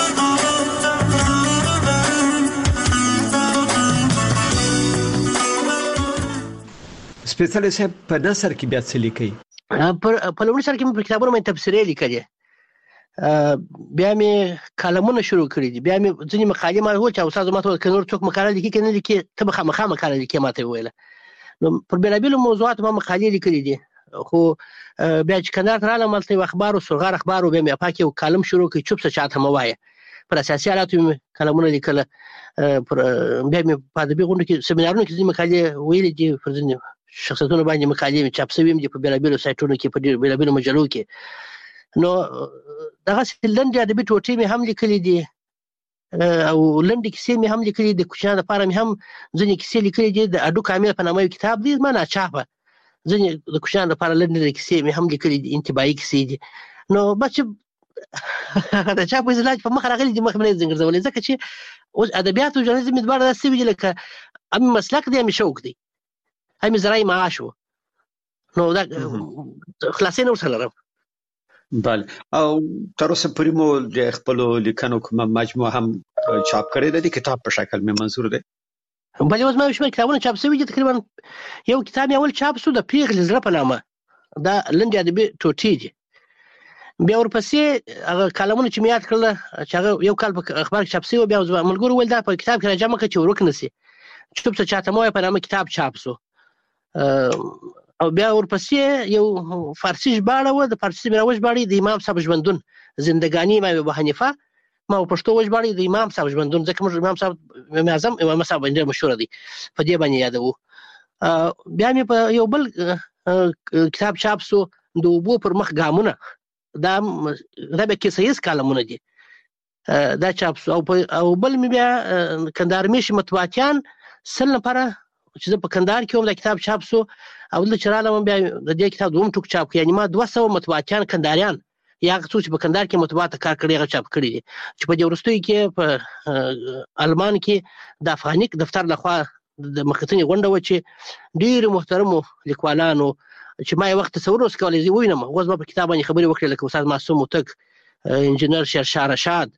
سپېڅلی صاحب په نثر کې بیا څه لیکئ په لومړي سر کې مې په کتابونو باندې تبصرې لیکلې بیا مې کالمونه شروع کړي دي بیا مې ځینې مقالې ما وویل چې استاد زما ته وویل که نور څوک مقاله لیکي که نه لیکي ته به خامخا مقاله لیکې ما ته یې وویله نو پر بېلابېلو موضوعاتو ما مقالې لیکلي دي خو بیا چې کندهار ته رالم هلته یو اخبار و سرغار اخبار و بیا مې اپا کې یو کالم شروع کړي چوپ شه چاته مه وایه پر اساسي حالاتو مې کالمونه لیکله بیا مې په ادبي غونډو کې سیمینارونو کې ځینې مقالې ویلې دي پر ځینې شخصیتونو باندې مقالې مې چاپ شوي دي په بېلابېلو سایټونو کې په بېلابېلو مجلو کې نو دغسې لنډې ادبي ټوټې مې هم لیکلي دي او لنډې کیسې مې هم لیکلي دي د کوچنیانو لپاره مې هم ځینې کیسې لیکلي دي د اډو کامل په نامه یو کتاب دی زما ناچاپه ځینې د کوچنیانو لپاره لنډې کیسې مې هم لیکلي دي انتباهي کیسې دي نو بس چې د چا په اصطلاح په مخ راغلي دي مخ مې نه ځنګرځولې ځکه چې اوس ادبیات او ژورنالیزم مې دواړه داسې وي لکه هم مسلک دی هم شوق دی هم زرعي معاش و نو دا خلاصې نور سره لرم. بله او تر اوسه پورې مو د خپلو لیکنو کومه مجموعه هم چاپ کړې ده د کتاب په شکل مې منظور دی؟ بله اوس ما شمېر کتابونه چاپ شوي دي، تقریبا یو کتاب یې اول چاپ شو د پیغلې زړه په نامه، دا لنډې ادبي ټوټې دي. بیا ورپسې هغه کالمونه چې مې یاد کړل چې هغه یو کال په اخبار کې چاپ شوي، بیا ملګرو وویل دا په کتاب کې راجمع کړه چې ورک نه شي، چوپ څه چاته مو په نامه کتاب چاپ شو. او بیا ورپسې یو فارسي ژباړه وه، د فارسي مې راوژباړې د امام صاحب ژوندون زندګاني امام ابو حنیفه، ما په پښتو وژباړې د امام صاحب ژوندون، ځکه موږ امام صاحب امام اعظم امام صاحب ډېر مشهوره دی، په دې باندې یادوو. بیا مې په یو بل کتاب چاپ شو د اوبو پر مخ ګامونه، دا دا بیا کیسه ییز کالمونه دي، دا چاپ شو. او بل مې بیا کندهار میشي مطبوعاتیان سل لپاره چې زه په کندهار کې هم دا کتاب چاپ شو، او دلته چې رالم بیا د دې کتاب دوم ټوک چاپ کړ، یعنې ما دوه سوه مطبوعاتیان کندهاریان یا هغه څوک چې په کندهار کې مطبوعات کار کړی هغه چاپ کړي دي، چې په دې وروستیو کې په المان کې د افغانیک دفتر لخوا د مخکتنې غونډه وه چې ډېرو محترمو لیکوالانو چې ما یې وخت تصور اوس کولی زه ووینم، اوس به په کتاب باندې خبرې وکړې، لکه استاد معصوم هوتک، انجینر شیرشاه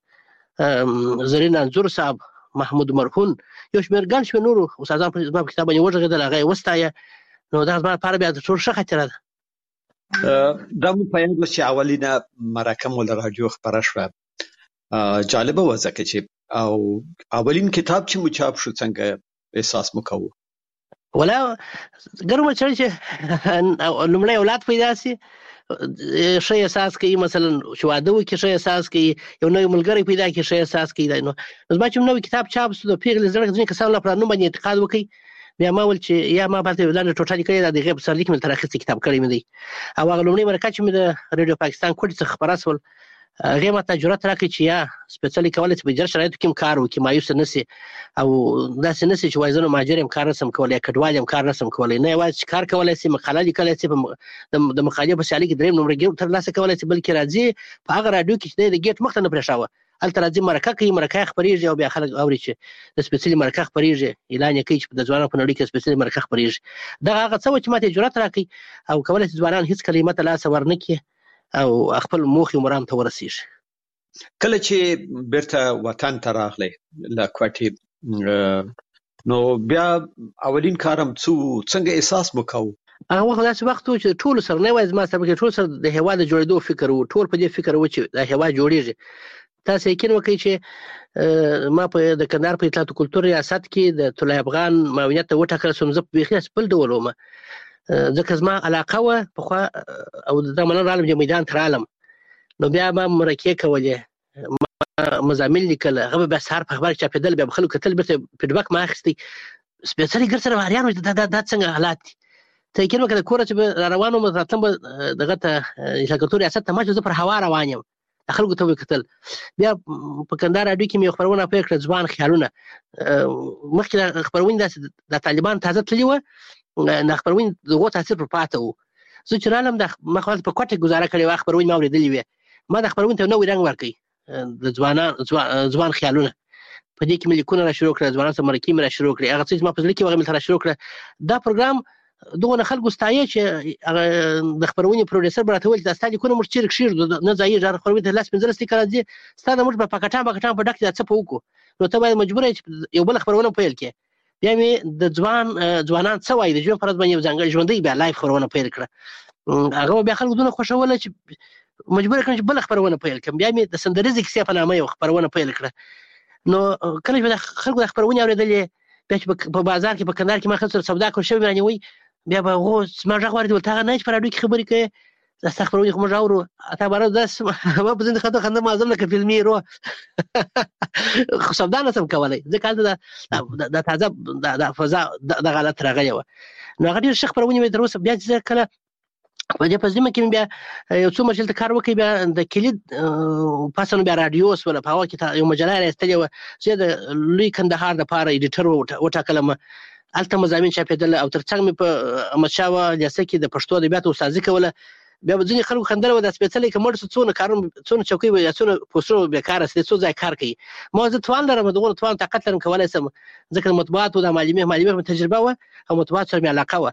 رشاد، زرین انځور صاحب، محمود مرهون، یو شمېر ګڼ شمېر نورو استادان زما په کتاب باندې وغږېدل، هغه یې وستایه. نو دا زما لپاره بیا ټول ښه خاطره ده. دا مو په یاد وه چې اولینه مرکه مو له راډیو خپره شوه، جالبه وه ځکه چې او اولین کتاب چې مو چاپ شو څنګه احساس مو کوو؟ ولا ګرمه چړې چې لومړی اولاد پیدا شي ښه احساس کوي، مثلا چې واده وکړي ښه احساس کوي، یو نوی ملګری پیدا کړي ښه احساس کوي. نو زما چې نوی کتاب چاپ شو د پیغلې زړه، ځینې کسانو لپاره نوم باندې انتقاد وکړي، بیا ما ویل چې یا ما باندې لنډه ټوټه لیکلې ده، د هغې په سرلیک مې تر اخیستی کتاب کړی مې دی. او هغه لومړۍ مرکه چې مې د ریډیو پاکستان کوټې څخه خپره شول، هغې ما ته جرأت راکړی چې یا سپېڅلي کولی چې په جر شرایطو کې هم کار وکړي، مایوسه نه شي، او داسې نه شي چې وایي زه نو مهاجر یم کار نه شم کولی، یا کډوال یم کار نه شم کولی، نه یوازې چې کار کولی شي، مقاله لیکلی شي، د مقالې په سیالۍ کې درېیم نمره ترلاسه کولی شي، بلکې راځي په هغه راډیو کې چې دی د ګیټ مخ ته نه پرېښاوه، هلته راځي مرکه کوي، مرکه یې خپرېږي، او بیا خلک اوري چې د سپېڅلي مرکه خپرېږي، اعلان یې کوي چې د ځوانانو په نړۍ کې سپېڅلي مرکه خپرېږي. دغه هغه څه وه چې ما ته یې جرأت راکړي، او کولی شي ځوانان هېڅکله یې ماته لاس ورنه کړي او خپل موخې مرام ته ورسېږي. کله چې بیرته وطن ته راغلی له کوټې، نو بیا اولین کارم څه څنګه احساس مو کوو؟ هغه وخت داسې وخت و چې ټولو سره نه یوازې زما سره بلکې ټولو سره د هېواد د جوړېدو فکر و، ټول په دې فکر و چې دا هېواد جوړېږي. تاسو یقین وکړئ چې ما په د کندهار په اطلاعات و کلتور ریاست کې د طلایي افغان معاونیت ته وټاکل شوم، زه بیخي بل ډول وم، ځکه زما علاقه وه پخوا، او دا منل رالم چې میدان ته رالم، نو بیا ما مرکې کولې، ما مضامین لیکل، هغه به بیا سهار په اخبار کې چاپېدل، بیا به خلکو کتل، بېرته فیډبک ما اخیستی، سپېڅلي ګر سره حیران وم چې دا څنګه حالات دي. ته یقین وکړه د کوره چې به را روان وم، راتلم به دغه ته اطلاعات کلتور ریاست ته، ما چې زه پر هوا روان یم، خلکو ته به کتل. بیا په کندهار راډیو کې مې یو خپرونه پیل کړه، ځوان خیالونه. مخکې د خپرونې داسې د طالبان تازه تللي وه، د خپرونې د هغو تاثیر پر پاته و. زه چې رالم ما خو په کوټه کې ګزاره کړې وه، خپرونې ما اورېدلې وې، ما د خپرونې ته نوی رنګ ورکړی، د ځوانان ځوان خیالونه. په دې کې مې لیکونه را شروع کړه، ځوانانو سره مرکې مې را شروع کړې، هغه څه چې زما په زړه کې وه هغه مې را شروع کړه. دا پروګرام دغونه خلکو ستایه چې د خپرونې پروډیوسر به راته ویل چې دا ستا لیکونه موږ چېرې کښېږدو، نه ځایېږي، هغه خپرونې ته لس پنځلس لیکه راځي، ستا د موږ به پاکټان پاکټان په ډک دا څه په وکړو، نو ته باید مجبوره یې چې یو بله خپرونه پیل کړې. بیا مې د ځوان ځوانان څه وایي د ژوند په ورځ باندې یو ځانګړی ژوندۍ بیا لایف خپرونه پیل کړه. هغه بیا خلکو دونه خوښوله چې مجبوره کړم چې بله خپرونه پیل کړم. بیا مې د سندریزې کیسې په نامه یو خپرونه پیل کړه. نو کله چې خلکو د خپرونې اورېدلې، بیا چې په بازار کې په کندهار کې ما خلکو سره سودا کول شوي مې رانیوئ، بیا به هغو زما غږ واورېد، ولته هغه نه چې په راډیو کې خبرې کوې، دا ستا خپرونې خو موږ اورو، تا باره داسې ما په ځینې خاطر خنده معظم لکه فلمي هیرو، خو سودا نه شم کولی، ځکه هلته د تازه د فضا دغه حالت راغلی وه. نو هغه ډېرې ښه خپرونې مې تر اوسه. بیا چې زه کله په دې پزیمه کې مې بیا یو څو مجلې ته کار وکړی، بیا د کلید پاسه نو بیا راډیو شوله، په هغه کې یو مجله یې راایستلې وه، زه د لوی کندهار دپاره ایډیټر وټاکلم، هلته مضامین چاپېدل، او تر څنګ مې په احمدشاه لیسه کې د پښتو ادبیاتو استاذي کوله. بیا به ځینې خلکو خندله وه، دا سپېڅلی که مړ شو څونه کارونه څونه چوکۍ به یا څونه پوسټرونه بېکاره شي، څو ځای کار کوي. ما زه توان لرم، دغونه توان طاقت لرم، کولی شم، ځکه د مطبوعاتو د معلمې معلمې مې تجربه وه او مطبوعاتو سره مې علاقه وه.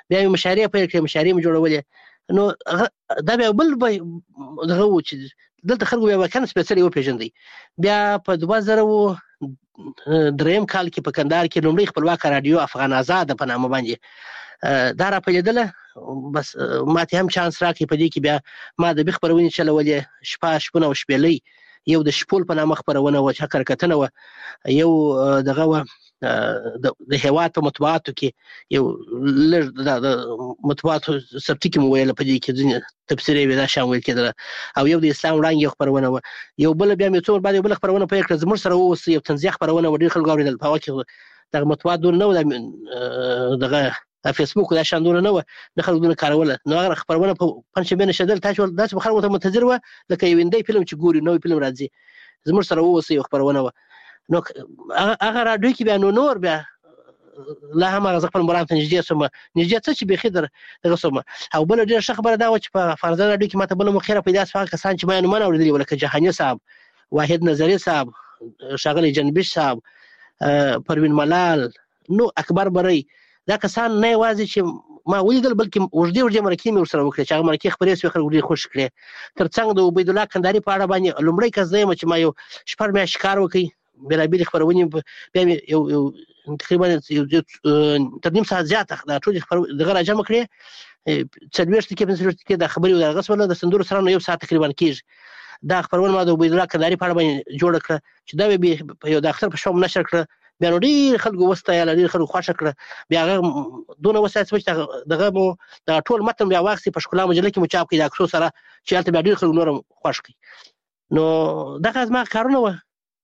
بیا مې مشارې پیل کړې، مشارې مې جوړولې. نو دا بیا بل دغه و چې دلته خلکو بیا واقعا سپېڅلې وپېژندئ. بیا په دوه زره درېیم کال کې په کندهار کې لومړی خپلواکه راډیو افغان آزاد په نامه باندې دا راپیلېدله. بس ما ته هم چانس راکړې په دې کې بیا ما د بي خپرونې چلولې، شپه شپونه او شپېلۍ، یو د شپول په نامه خپرونه وه چې حقرکتنه وه، یو دغه وه د هېواد په مطبوعاتو کې یو لږ د مطبوعاتو سبتي کې مو ویله، په دې کې ځینې تبصرې وې دا شیان ویل کېدله، او یو د اسلام وړانګې یو خپرونه وه. یو بله بیا مې څو ور بعد یو بله خپرونه پیل کړه زموږ سره واوسئ، یو طنزیه خپرونه وه، ډېر خلکو اورېدل. په هغه کې دغه مطبوعات دونه نه وه، دغه فیسبوک دا شیان دونه نه وه، نه خلکو دونه کاروله. نو هغه خپرونه په پنجشنبې نشېدل، تاسې ول داسې به خلکو ته منتظر وه لکه یو هندی فلم چې ګوري، نوی فلم راځي. زموږ سره واوسئ یو خپرونه وه. نو هغه راډیو کې بیا نو نور بیا لا هم هغه زه خپل مرام ته نږدې شوم، نږدې څه چې بیخي دغه شوم. او بله ډېره ښه خبره دا وه چې په فرزان راډیو کې ما ته بله موقع راپیدا شوه، هغه کسان چې ما یې نومونه اورېدلي وو لکه جهاني صاحب، واحد نظري صاحب، ښاغلی جنبش صاحب، پروین ملال، نو اکبر بری. دا کسان نه یوازې چې ما ولیدل بلکې اوږدې اوږدې مرکې مې ورسره وکړې چې هغه مرکې خپرې شوې، خلکو ډېر خوښ کړې. تر څنګ د عبیدالله کندهاري په اړه باندې لومړی کس زه یم چې ما یو شپږ میاشتې کار وکړ، بېلابېلې خپرونې بیا مې یو یو تقریبا تر نیم ساعت زیاته دا ټولې دغه راجمع کړې، څلوېښت دقیقې پنځه څلوېښت دقیقې دا خبرې وې، دغه شوله د سندرو سره نو یو ساعت تقریبا کېږي. دا خپرونه ما د عبیدالله کندهاري په اړه باندې جوړه کړه چې دا مې په یو د اختر په شپه نشر کړه. بیا نو ډېر خلکو وستایله، ډېر خلکو خوښه کړه. بیا هغه دونه وستایه چې دغه مو دغه ټول متن بیا واخیستې په ښکلا مجله کې مو چاپ کړي د عکسو سره، چې هلته بیا ډېر خلکو نور هم خوښ کړي. نو دغه زما کارونه وه.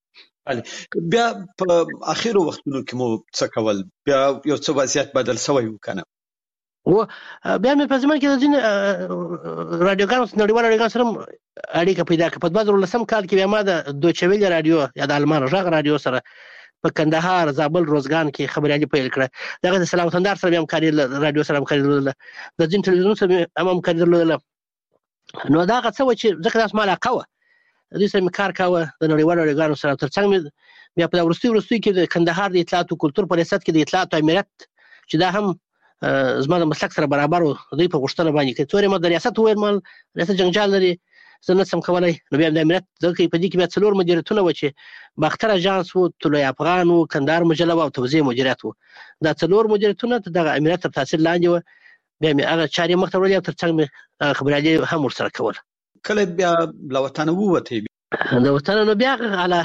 بیا په اخرو وختونو کې مو څه کول؟ بیا یو څه وضعیت بدل شوی و که نه؟ و بیا مې په زمانه کې د ځینې راډیوګانو نړیوالو راډیوګانو سره هم اړیکه پیدا کړه. په دوه زره لسم کال کې بیا ما د دویچه ویلې راډیو یا د المان غږ راډیو سره په کندهار، زابل، روزګان کې خبريالي پیل کړه. دغه د سلام وطندار سره هم همکاري، راډیو سره همکاري درلوده، د ځینو تلویزیونونو سره هم همکاري درلوده. نو دا هغه څه وه چې ځکه داسې ما علاقه وه، دوی سره مې کار کاوه د نړیوالو راډیوګانو سره. تر څنګ مې بیا په وروستیو وروستیو کې د کندهار د اطلاعات او کلتور په ریاست کې د اطلاعات امنیت چې دا هم زما د مسلک سره برابر و، دوی په غوښتنه باندې که څورې ما د ریاست وویل ما ریاست جنجال لري زه نه شم کولی. نو بیا د امنیت ځکه په دې کې بیا څلور مدیریتونه وو چې باختر اژانس و، طلوع افغان و، کندهار مجله وه او توزیع مدیریت و. دا څلور مدیریتونه دغه امنیت تر تاثیر لاندې وه. بیا مې هغه چارې مخ ته وړلې او تر څنګ مې هغه خبریالي هم ورسره کوله. کله بیا له وطنه ووتې؟ د وطنه نو بیا دغه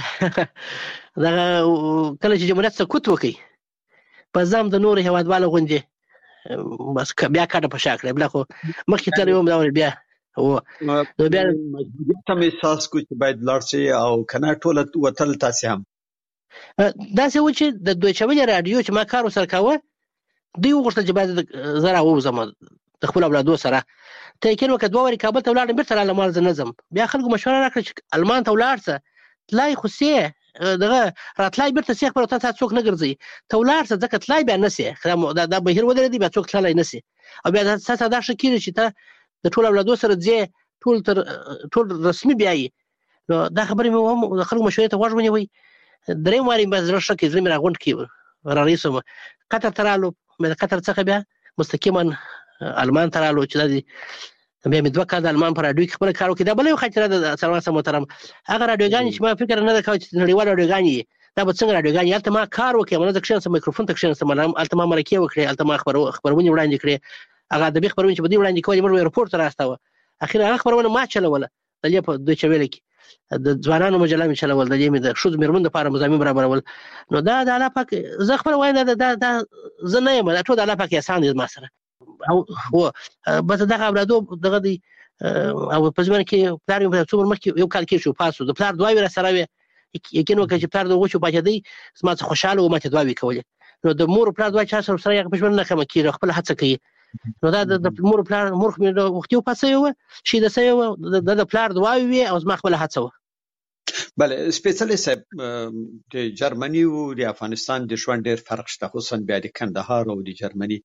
کله چې جمهوریت سقوط وکړي په ځم د نورو هېوادوالو غوندې بس بیا کډه په شا کړې. بیا خو مخکې تللی وم دا بیا و نو بیا مجبوریت هم احساس کړو چې باید لاړ شئ او که نه ټوله وتل تاسې هم؟ داسې و چې د دویچه ویلې راډیو چې ما کار ورسره کاوه دوی وغوښتل چې باید زه راووځم د خپلو اولادو سره. ته یقین وکړه دوه وارې کابل ته ولاړم، بېرته رالم مال زه نه ځم. بیا خلکو مشوره راکړه چې المان ته ولاړ شه، تلای خو سې دغه راتلای بېرته سې خپله وطن ته څوک نه ګرځوي، ته ولاړ شه ځکه تلای بیا نه سې، دا بهیر ودرېدی بیا څوک تللی نه سې. او بیا تاسو دا ښه کېږي چې ته د ټولو اولادو سره ځې، ټول تر ټول رسمي بیایي. نو دا خبرې مې هم د خلکو مشورې ته غوږ ونیوئ. درېیم وارې مې زړه ښه کړي، زړه مې راغونډ کړي، رارهي شوم. قطر ته رالو، د قطر څخه بیا مستقیما المان ته رالو چې دا دي. بیا مې دوه کاله د المان په راډیو کې خپله کار وکړي. دا بله یو خاطره ده سلمان صاحب محترم، هغه راډیوګانې چې ما فکر نه ده کوی چې نړیوال راډیوګانې یې دا به څنګه راډیوګانې. هلته ما کار وکړی، ما زه کښېنستم میکروفون ته کښېنستم، هلته ما مرکې وکړې، هلته ما خپرونې وړاندې کړې. هغه ادبي خپرونې چې به دوی وړاندې کولې موږ به ایرپورټ ته راستاوه. اخر هغه خپرونه ما چلوله د دې په دویچه ویلې کې، د ځوانانو مجله مې چلول، د دې مې د ښځو مېرمنو دپاره مضامین برابرول. نو دا د الله پاک زه خپله وایم دا دا زه نه یم، دا ټول د الله پاک احسان دی ما سره. او بس دغه اولادو دغه دی او په زمانه کې پلار مې په څو مخکې یو کال کې شو پاسو د پلار دعاوې را سره وې. یقین وکړه چې پلار د هغو چې پاچېدی زما څه خوشحاله و، ما ته دعاوې کولې. نو د مور پلار دعا چا سره سره هغه په ژوند نه کمه کېږي، خپله هڅه کوي. نو دا د مور پلار مور خو مې وختي وفات شوی وه، شهیده شوی وه، دا د پلار دعاوې وې او زما خپله هڅه وه. بله سپېڅلی صاحب، د جرمني او د افغانستان د ژوند ډېر فرق شته، خصوصا بیا د کندهار او د جرمني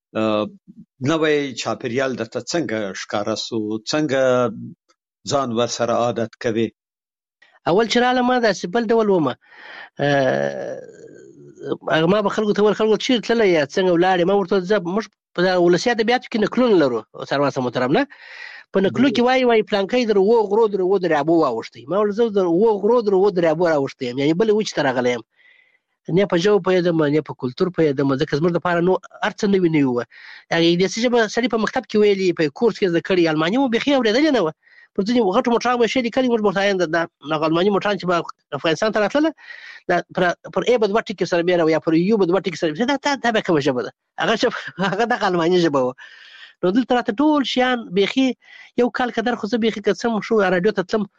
نوی چاپېریال درته څنګه ښکاره سو؟ څنګه ځان ورسره عادت کوې؟ اول چې رالم ما داسې بل ډول ومه، ما به خلکو ته ویل خلکو چېرې تللی یا څنګه ولاړې؟ ما ورته زه موږ په ولسي ادبیاتو کې نکلونه لرو سروان محترم نه په نکلو کې وایي وایي پلانکۍ در و غرو در و دریابو واوښتې ما ویل زه در و غرو در و دریابو راوښتی یم یعنې بلې وچې ته راغلی یم نه په ژبه پوهېدم نه په کلتور پوهېدم ځکه زموږ دپاره نو هر څه نوي نوي وه انګلیسي ژبه سړي په مکتب کې ویلي په کورس کې زده کړي الماني مو بیخي اورېدلې نه وه پر ځینې غټو موټران به یې ښې لیکلي موږ ورته وایو دغه الماني موټران چې به افغانستان ته راتلله پر ای به دوه ټکي سره بېره یا پر یو به دوه ټکي سره دا دا بیا کومه ژبه ده هغه ژبه هغه دغه الماني ژبه وه نو دلته راته ټول شیان بیخي یو کال قدر خو زه بیخي که څه شو راډیو ته تلم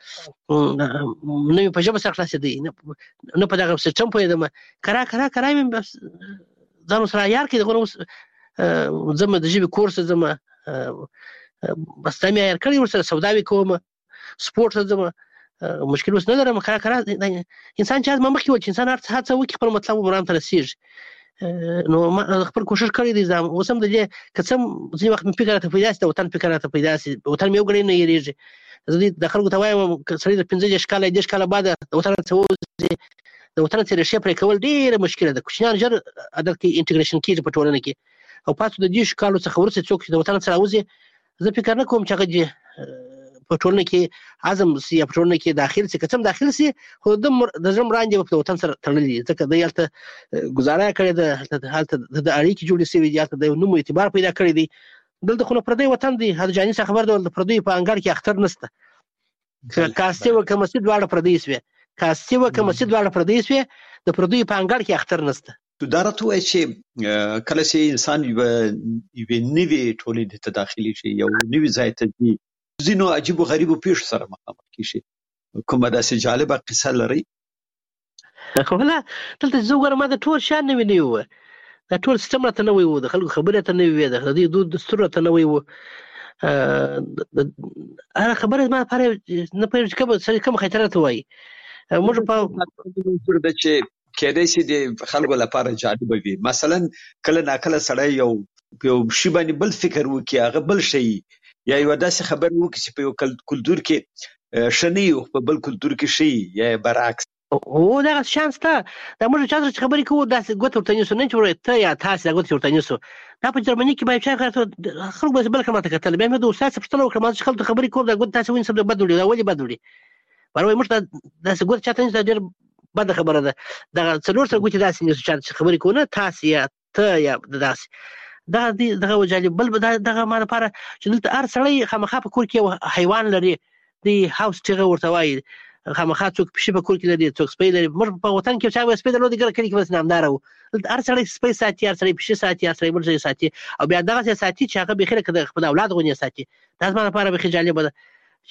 نه مې په ژبه سره خلاصېدی نه په دغه سیسټم پوهېدم کرا کرا کرا مې ځان ورسره عیار کړي دغه اوس ځم د ژبې کورس ته ځم بس دا مې عیار کړي ورسره سوداوي کوم سپورټ ته ځم مشکل اوس نه لرم کرا کرا انسان چې ما مخکې وایي چې انسان هر څه هڅه وکړي خپل مطلب مرام ته رسېږي نو ما خپل کوشش کړی دی زم اوس هم د دې که څه ځینې وخت مې فکر راته پیدا شي د وطن فکر راته پیدا شي وطن مې یو ګړی نه هېرېږي زه د خلکو ته وایم سړی د پنځه دېرش کاله دېرش کاله بعد د وطن څخه ووځي د وطن څخه ریښې پرې کول ډېره مشکله ده کوچنیان ژر عادت کې انټګریشن کېږي په ټولنه کې او پاتې د دېرشو کالو څخه وروسته څوک چې د وطن څخه راوځي زه فکر نه کوم چې هغه په ټولنه کې عزم سي یا په ټولنه کې داخل سي که څه هم داخل سي خو د زړه مراندې به په وطن سره تړلي ځکه دی هلته ګزاره کړې ده هلته د اړیکې جوړې شوي دي هلته د یو نوم اعتبار پیدا کړی دی دلته خو نو پردی وطن دی هر جاني څخه خبر دی د پردیو په انګړ کې اختر نشته کاستې و که مسجد دواړه پردی سوې کاستې و که مسجد دواړه پردی سوې د پردیو په انګړ کې اختر نشته دا راته وایي چې کله چې انسان یوې نوې ټولنې ته داخلي شي یو نوي ځای ته ځي ځینو عجیبو غریبو پیښو سره مخامخ کېږي کومه داسې جالبه قصه لرئ خو هله دلته چې زه وګورم ما د ټول شیان نوي نوي وه دا ټول سیسټم راته نوی و د خلکو خبرې راته نوي وې د دوی دود دستور راته نوی و هره خبره زما لپاره نه پوهېږم چې کومه سړی کومه خطر راته وایي موږ په ده چې کېدای شي د خلکو لپاره جالبه وي مثلا کله ناکله سړی یو په یو شي باندې بل فکر وکړي هغه بل شی یا یو داسې خبر وکړي چې په یو کلتور کې ښه نه وي په بل کلتور کې ښه یا برعکس هو دغه شان شته دا موږ چا سره چې خبرې کوو داسې ګوته ورته نیسو نه چې ورته ته یا تاسې دا ګوتې ورته نیسو دا په جرمني کې باید چا خلکو به بل کماته کتل بیا مې د استاد څخه پوښتنه وکړه ما چې خلکو ته خبرې کوم دا ګوتې تاسې ونیسم دا بد وړي دا ولې بد وړي باره وایي موږ ته داسې ګوته چاته نیسو دا ډېر بده خبره ده دغه څلور سره ګوتې داسې نیسو چا چې خبرې کوو نه تاسې یا ته یا داسې دغه دی دغه جالب بل دغه ما لپاره چې دلته هر سړی خامخا په کور کې یو حیوان لري د هاوس ټیغه ورته وایي خامخا څوک پیشي په کور کې لري څوک سپی لري موږ په وطن کې چا به سپی درلودې ګره کلي کې بس نامداره وو دلته هر سړی سپی ساتي هر سړی پیشي ساتي هر سړی بل ځای ساتي او بیا دغسې ساتي چې هغه بیخي لکه د خپل اولاد غوندې ساتي دا زما لپاره بیخي جالبه ده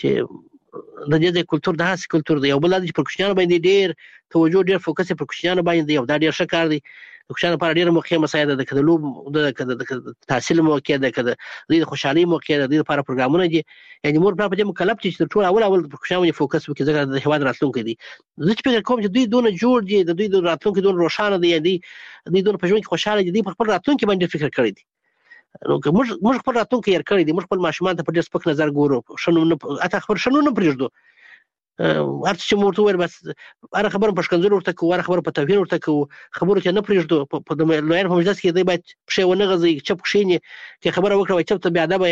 چې د دې ځای کلتور داسې کلتور دی یو بل دا چې پر کوچنیانو باندې ډېر توجه ډېر فوکس یې پر کوچنیانو باندې دی او دا ډېر ښه کار دی د کوچنیانو لپاره ډېره موقع مساعده ده که د لوب ده که د تحصیل موقع ده که د دوی د خوشحالۍ موقع ده د دوی لپاره پروګرامونه دي یعنې مور پلار په دې مکلف دي چې تر ټولو اول اول پر کوچنیانو باندې فوکس وکړي ځکه د هېواد راتلونکی دی زه چې فکر کوم چې دوی دونه جوړ دي د دوی د راتلونکي دونه روښانه دی دوی دوی دونه په ژوند کې خوشحاله دي دوی په خپل راتلونکي باندې فکر کړی دی نو که موږ موږ خپل راتلونکی هېر کړی دی موږ خپل ماشومان ته په ډېر سپک نظر ګورو ښه نوم نه حتی خبر ښه نوم نه پرېږدو هر څه چې مو ورته وویل بس هره خبره په ښکنځلو ورته کوو هره خبره په توهین ورته کوو خبرو کې نه پرېږدو په د لویانو په مجلس کې دی باید پښې ونه غځوي چپ کښېني چې خبره وکړه وایي چپ ته بېادبه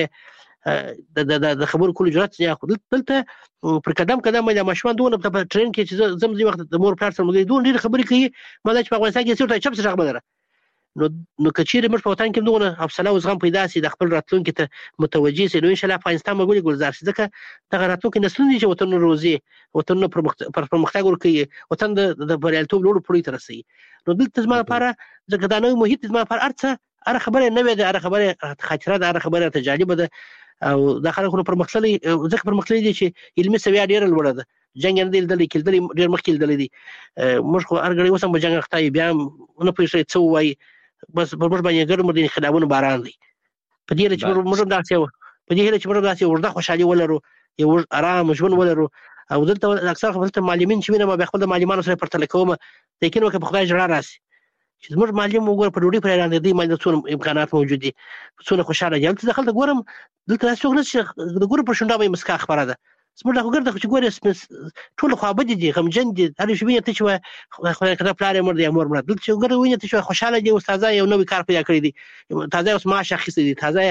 یې د خبرو کولو جرأت نه اخلو دلته پر قدم قدم باندې ماشومان دونه په ټرین کې چې زه ځم ځینې وخت د مور پلار سره ملګري دونه ډېرې خبرې کوي ما دا چې په افغانستان کې هسې ورته چپ څه غږ مه لره نو نو که چیرې موږ په وطن کې دونه حوصله او زغم پیدا شي د خپل راتلونکي ته متوجه شي نو انشاءالله افغانستان به ګلې ګلزار شي ځکه دغه راتلونکي نسلونه دي چې وطنونه روزي وطنونه پرمختګ ورکوي وطن د بریالیتوب لوړو پوړیو ته رسوي نو دلته زما لپاره ځکه دا نوی محیط زما لپاره هر څه هره خبره نوې ده هره خبره خاطره ده هره خبره راته جالبه ده او دا خلک نو پرمختللي ځکه پرمختللي دي چې علمي سویه ډېره لوړه ده جنګ یې نه دی لیدلی کېدلي ډېر مخکې لیدلی دي موږ خو هر ګړی اوس هم په جنګ اخته یو بیا هم ونه پوهېږي څه ووایي بس پر موږ باندې ګرم د انقلابونو باران دی په دې هیله چې موږ هم داسې په دې هیله چې موږ هم داسې اوږده خوشحالي ولرو یو اوږد ارام ژوند ولرو او دلته اکثر خو دلته معلمین چې وینم بیا خپل د معلمانو سره پرتله کوم لیکن وکړه په خدای ژړا راسي چې زموږ معلم وګوره په ډوډۍ پرې وړاندې دی باندې څونه امکانات موجود دي څونه خوشحاله دي هلته زه هلته ګورم دلته داسې څوک نشته چې د ګورم پر شونډه باندې مسکا خپره ده زموږ د وګړو چې ګورې ټول خوابدي دي غمجن دي هر شي ویني ته چې خدای کړه پلار یې مړ دی مور مړ دلته چې وګړو ویني ته چې خوشاله دي استاد یو نوې کار پیدا کړی دي تازه اوس معاش اخیستی دي تازه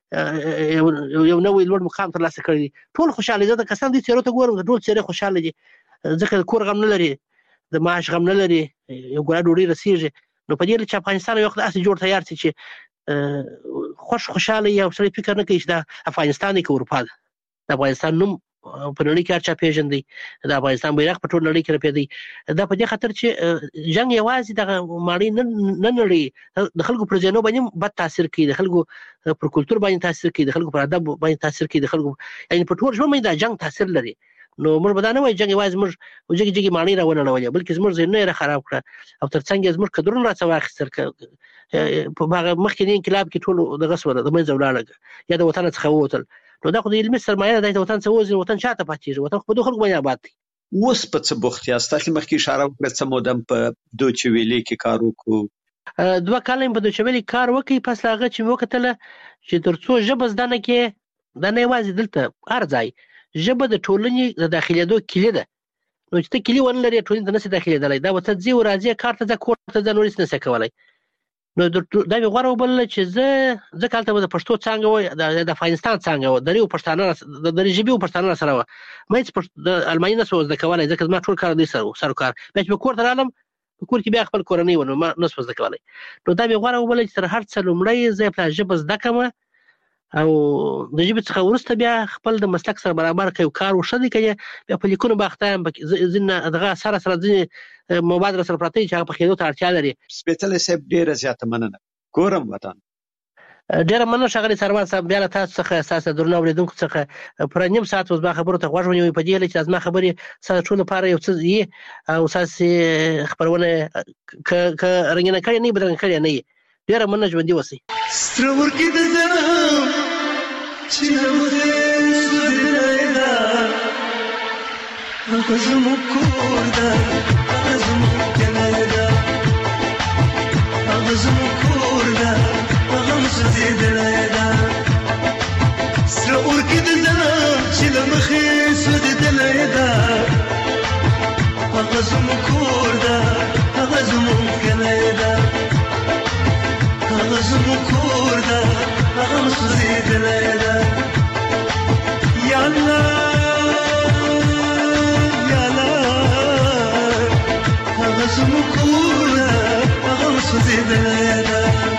یو نوې لوړ مقام ترلاسه کړی دي ټول خوشاله دي د کسان دي چیرې ته ګورم ټول چیرې خوشاله دي ځکه کور غم نه لري د معاش غم نه لري یو ګړه ډوډۍ رسیږي نو په دې چې افغانستان یو وخت اسې جوړ تیار شي چې خوش خوشاله یو سړی فکر نه کوي چې د افغانستان کې اروپا ده د افغانستان نوم په نړۍ کې هر چا پیژندي د افغانستان بیرغ په ټول نړۍ کې راپېدی دا په دې خاطر چې جنگ یوازې د ماړی نه نړۍ د خلکو پر ځینو باندې بد تاثیر کوي د خلکو پر کلچر باندې تاثیر کوي د خلکو پر ادب باندې تاثیر کوي د خلکو یعنی په ټول ژوند باندې دا جنگ تاثیر لري نو موږ به دا نه وایو جنگ یوازې موږ وجګي جګي ماړی راونړولې بلکې زموږ ذهنونه یې خراب کړه او ترڅنګ زموږ قدرونه راڅ واخیستل په هغه مخکې انقلاب کې ټول دغه سره د منځ ولاړه یا د وطن څخه ووتل نو دا خو د علمي سرمایه د وطن څخه وځي وطن شاته پاتېږي وطن په دوه خلکو باندې آباد دي اوس په څه بوخت یاست تاسو مخکې اشاره وکړه څه مودم په دوچ ویلي کې کار وکړو دوه کاله په دوچ ویلي کار وکړي پس هغه چې وکتل چې ترڅو ژبه زده نه کې دا نه یوازې دلته هر ځای ژبه د ټولنې د داخليدو کلی ده نو چې ته کلی ونه لري ټولنې ته نشي داخليدلی دا وته ځي او راځي کار ته ځه کور ته ځه نور هېڅ نشي کولی نو دا مې غوره وبلله چې زه ځکه هلته به د پښتو څانګه وه د افغانستان څانګه وه دري پښتانه د دري ژبې پښتانه سره وه ما هېڅ د الماني نه سو زده کولی ځکه زما ټول کار دوی سره و سر کار بیا چې به کور ته رالم په کور کې بیا خپل کورنۍ وه نو ما نه سو زده کولی نو دا مې غوره وبلله چې تر هر څه لومړی زه یې ژبه زده کړم او د ژبې څخه وروسته بیا خپل د مسلک سره برابر کوي کار وښه دی که بیا په لیکونو به اخته یم ځینې دغه سره سره ځینې مواد راسره پراته دي چې هغه پخېدو ته اړتیا لري سپېڅلی صاحب ډېره زیاته مننه ګورم وطن ډېره مننه ښاغلي سروان صاحب بیا له تاسو څخه ستاسو درنو اورېدونکو څخه پوره نیم ساعت اوس زما خبرو ته غوږ ونیوئ په دې هیله چې زما خبرې ستاسو ټول لپاره یو څه وي او ستاسې خپرونه که رنګینه کړې نه وي بدرنګه کړې نه وي ډېره مننه ژوندي اوسئ سترګې د ځم چې لمدې سودلی ده هغه زموږ کور ده هغه زموږ کلی ده هغه زموږ کور ده هغه م سوځېدلی ده سره اور کې د ځم چې له مخې سوځېدلی ده هغه زموږ کور ده هغه زموږ کلی ده هغه زموږ کور ده هغه م سوځېدلی ده یا الله یا الله هغه زموږ کور ده هغه م سوځېدلی ده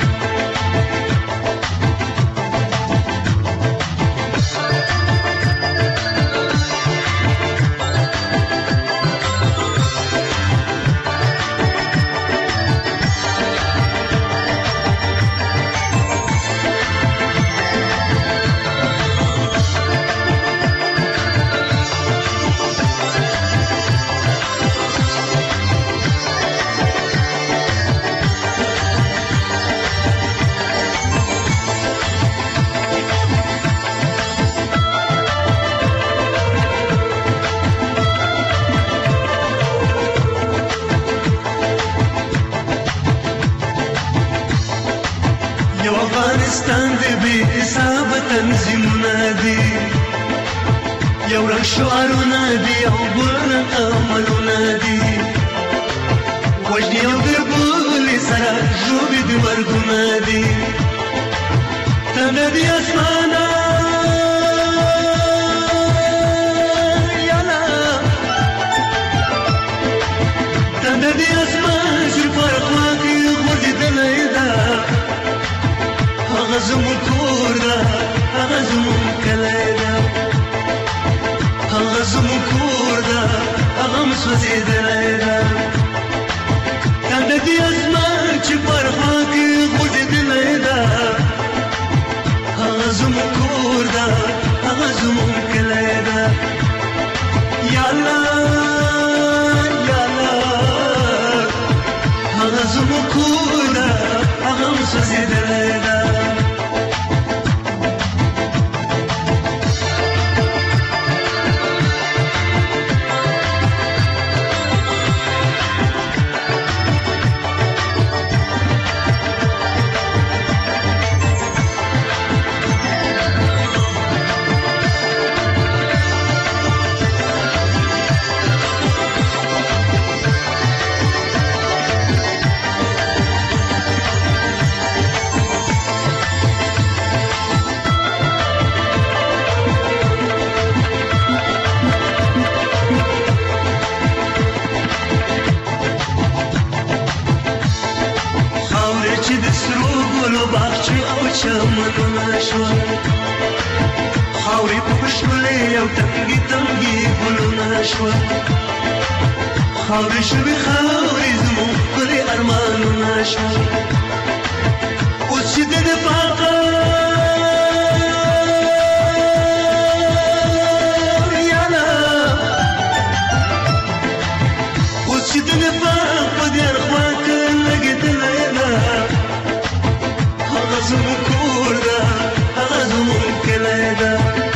افغانستان د بې حسابه تنظیمونه دي یو رنګ شعارونه دي او بل رنګ عملونه دي وژنې او ګربولې سره ژوبې د مرګونه دي تنه دي اسمانه یالا تنه دي اسمان چې پر خوا کې غورځېدلی ده هغه زموږ کور ده هغه زموږ کلی ده هغه زموږ کور ده هغه م سوځېدلی ده تنده دې اسمان چې پر خوا کې غورځېدلی ده هغه زموږ کور ده هغه زموږ کلی ده یا الله یا الله هغه زموږ کور ده هغه م سوځېدلی ده منونه شوه خاورې په شولې او تنګي تنګي ګلونه شوه خاورې شوې خاورې زموږ ښکلي ارمانونه شوه اوس چې د پاکه یاله اوس چې د پاک په دیار خوا که لګېدلی ده هغه زموږ کور ده هغه زموږ کلی ده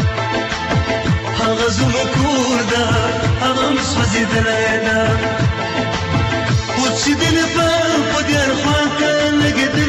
هغه زموږ کور ده هغه م سوځېدلی ده اوس چې د پاک په دیار خوا که لګېدلی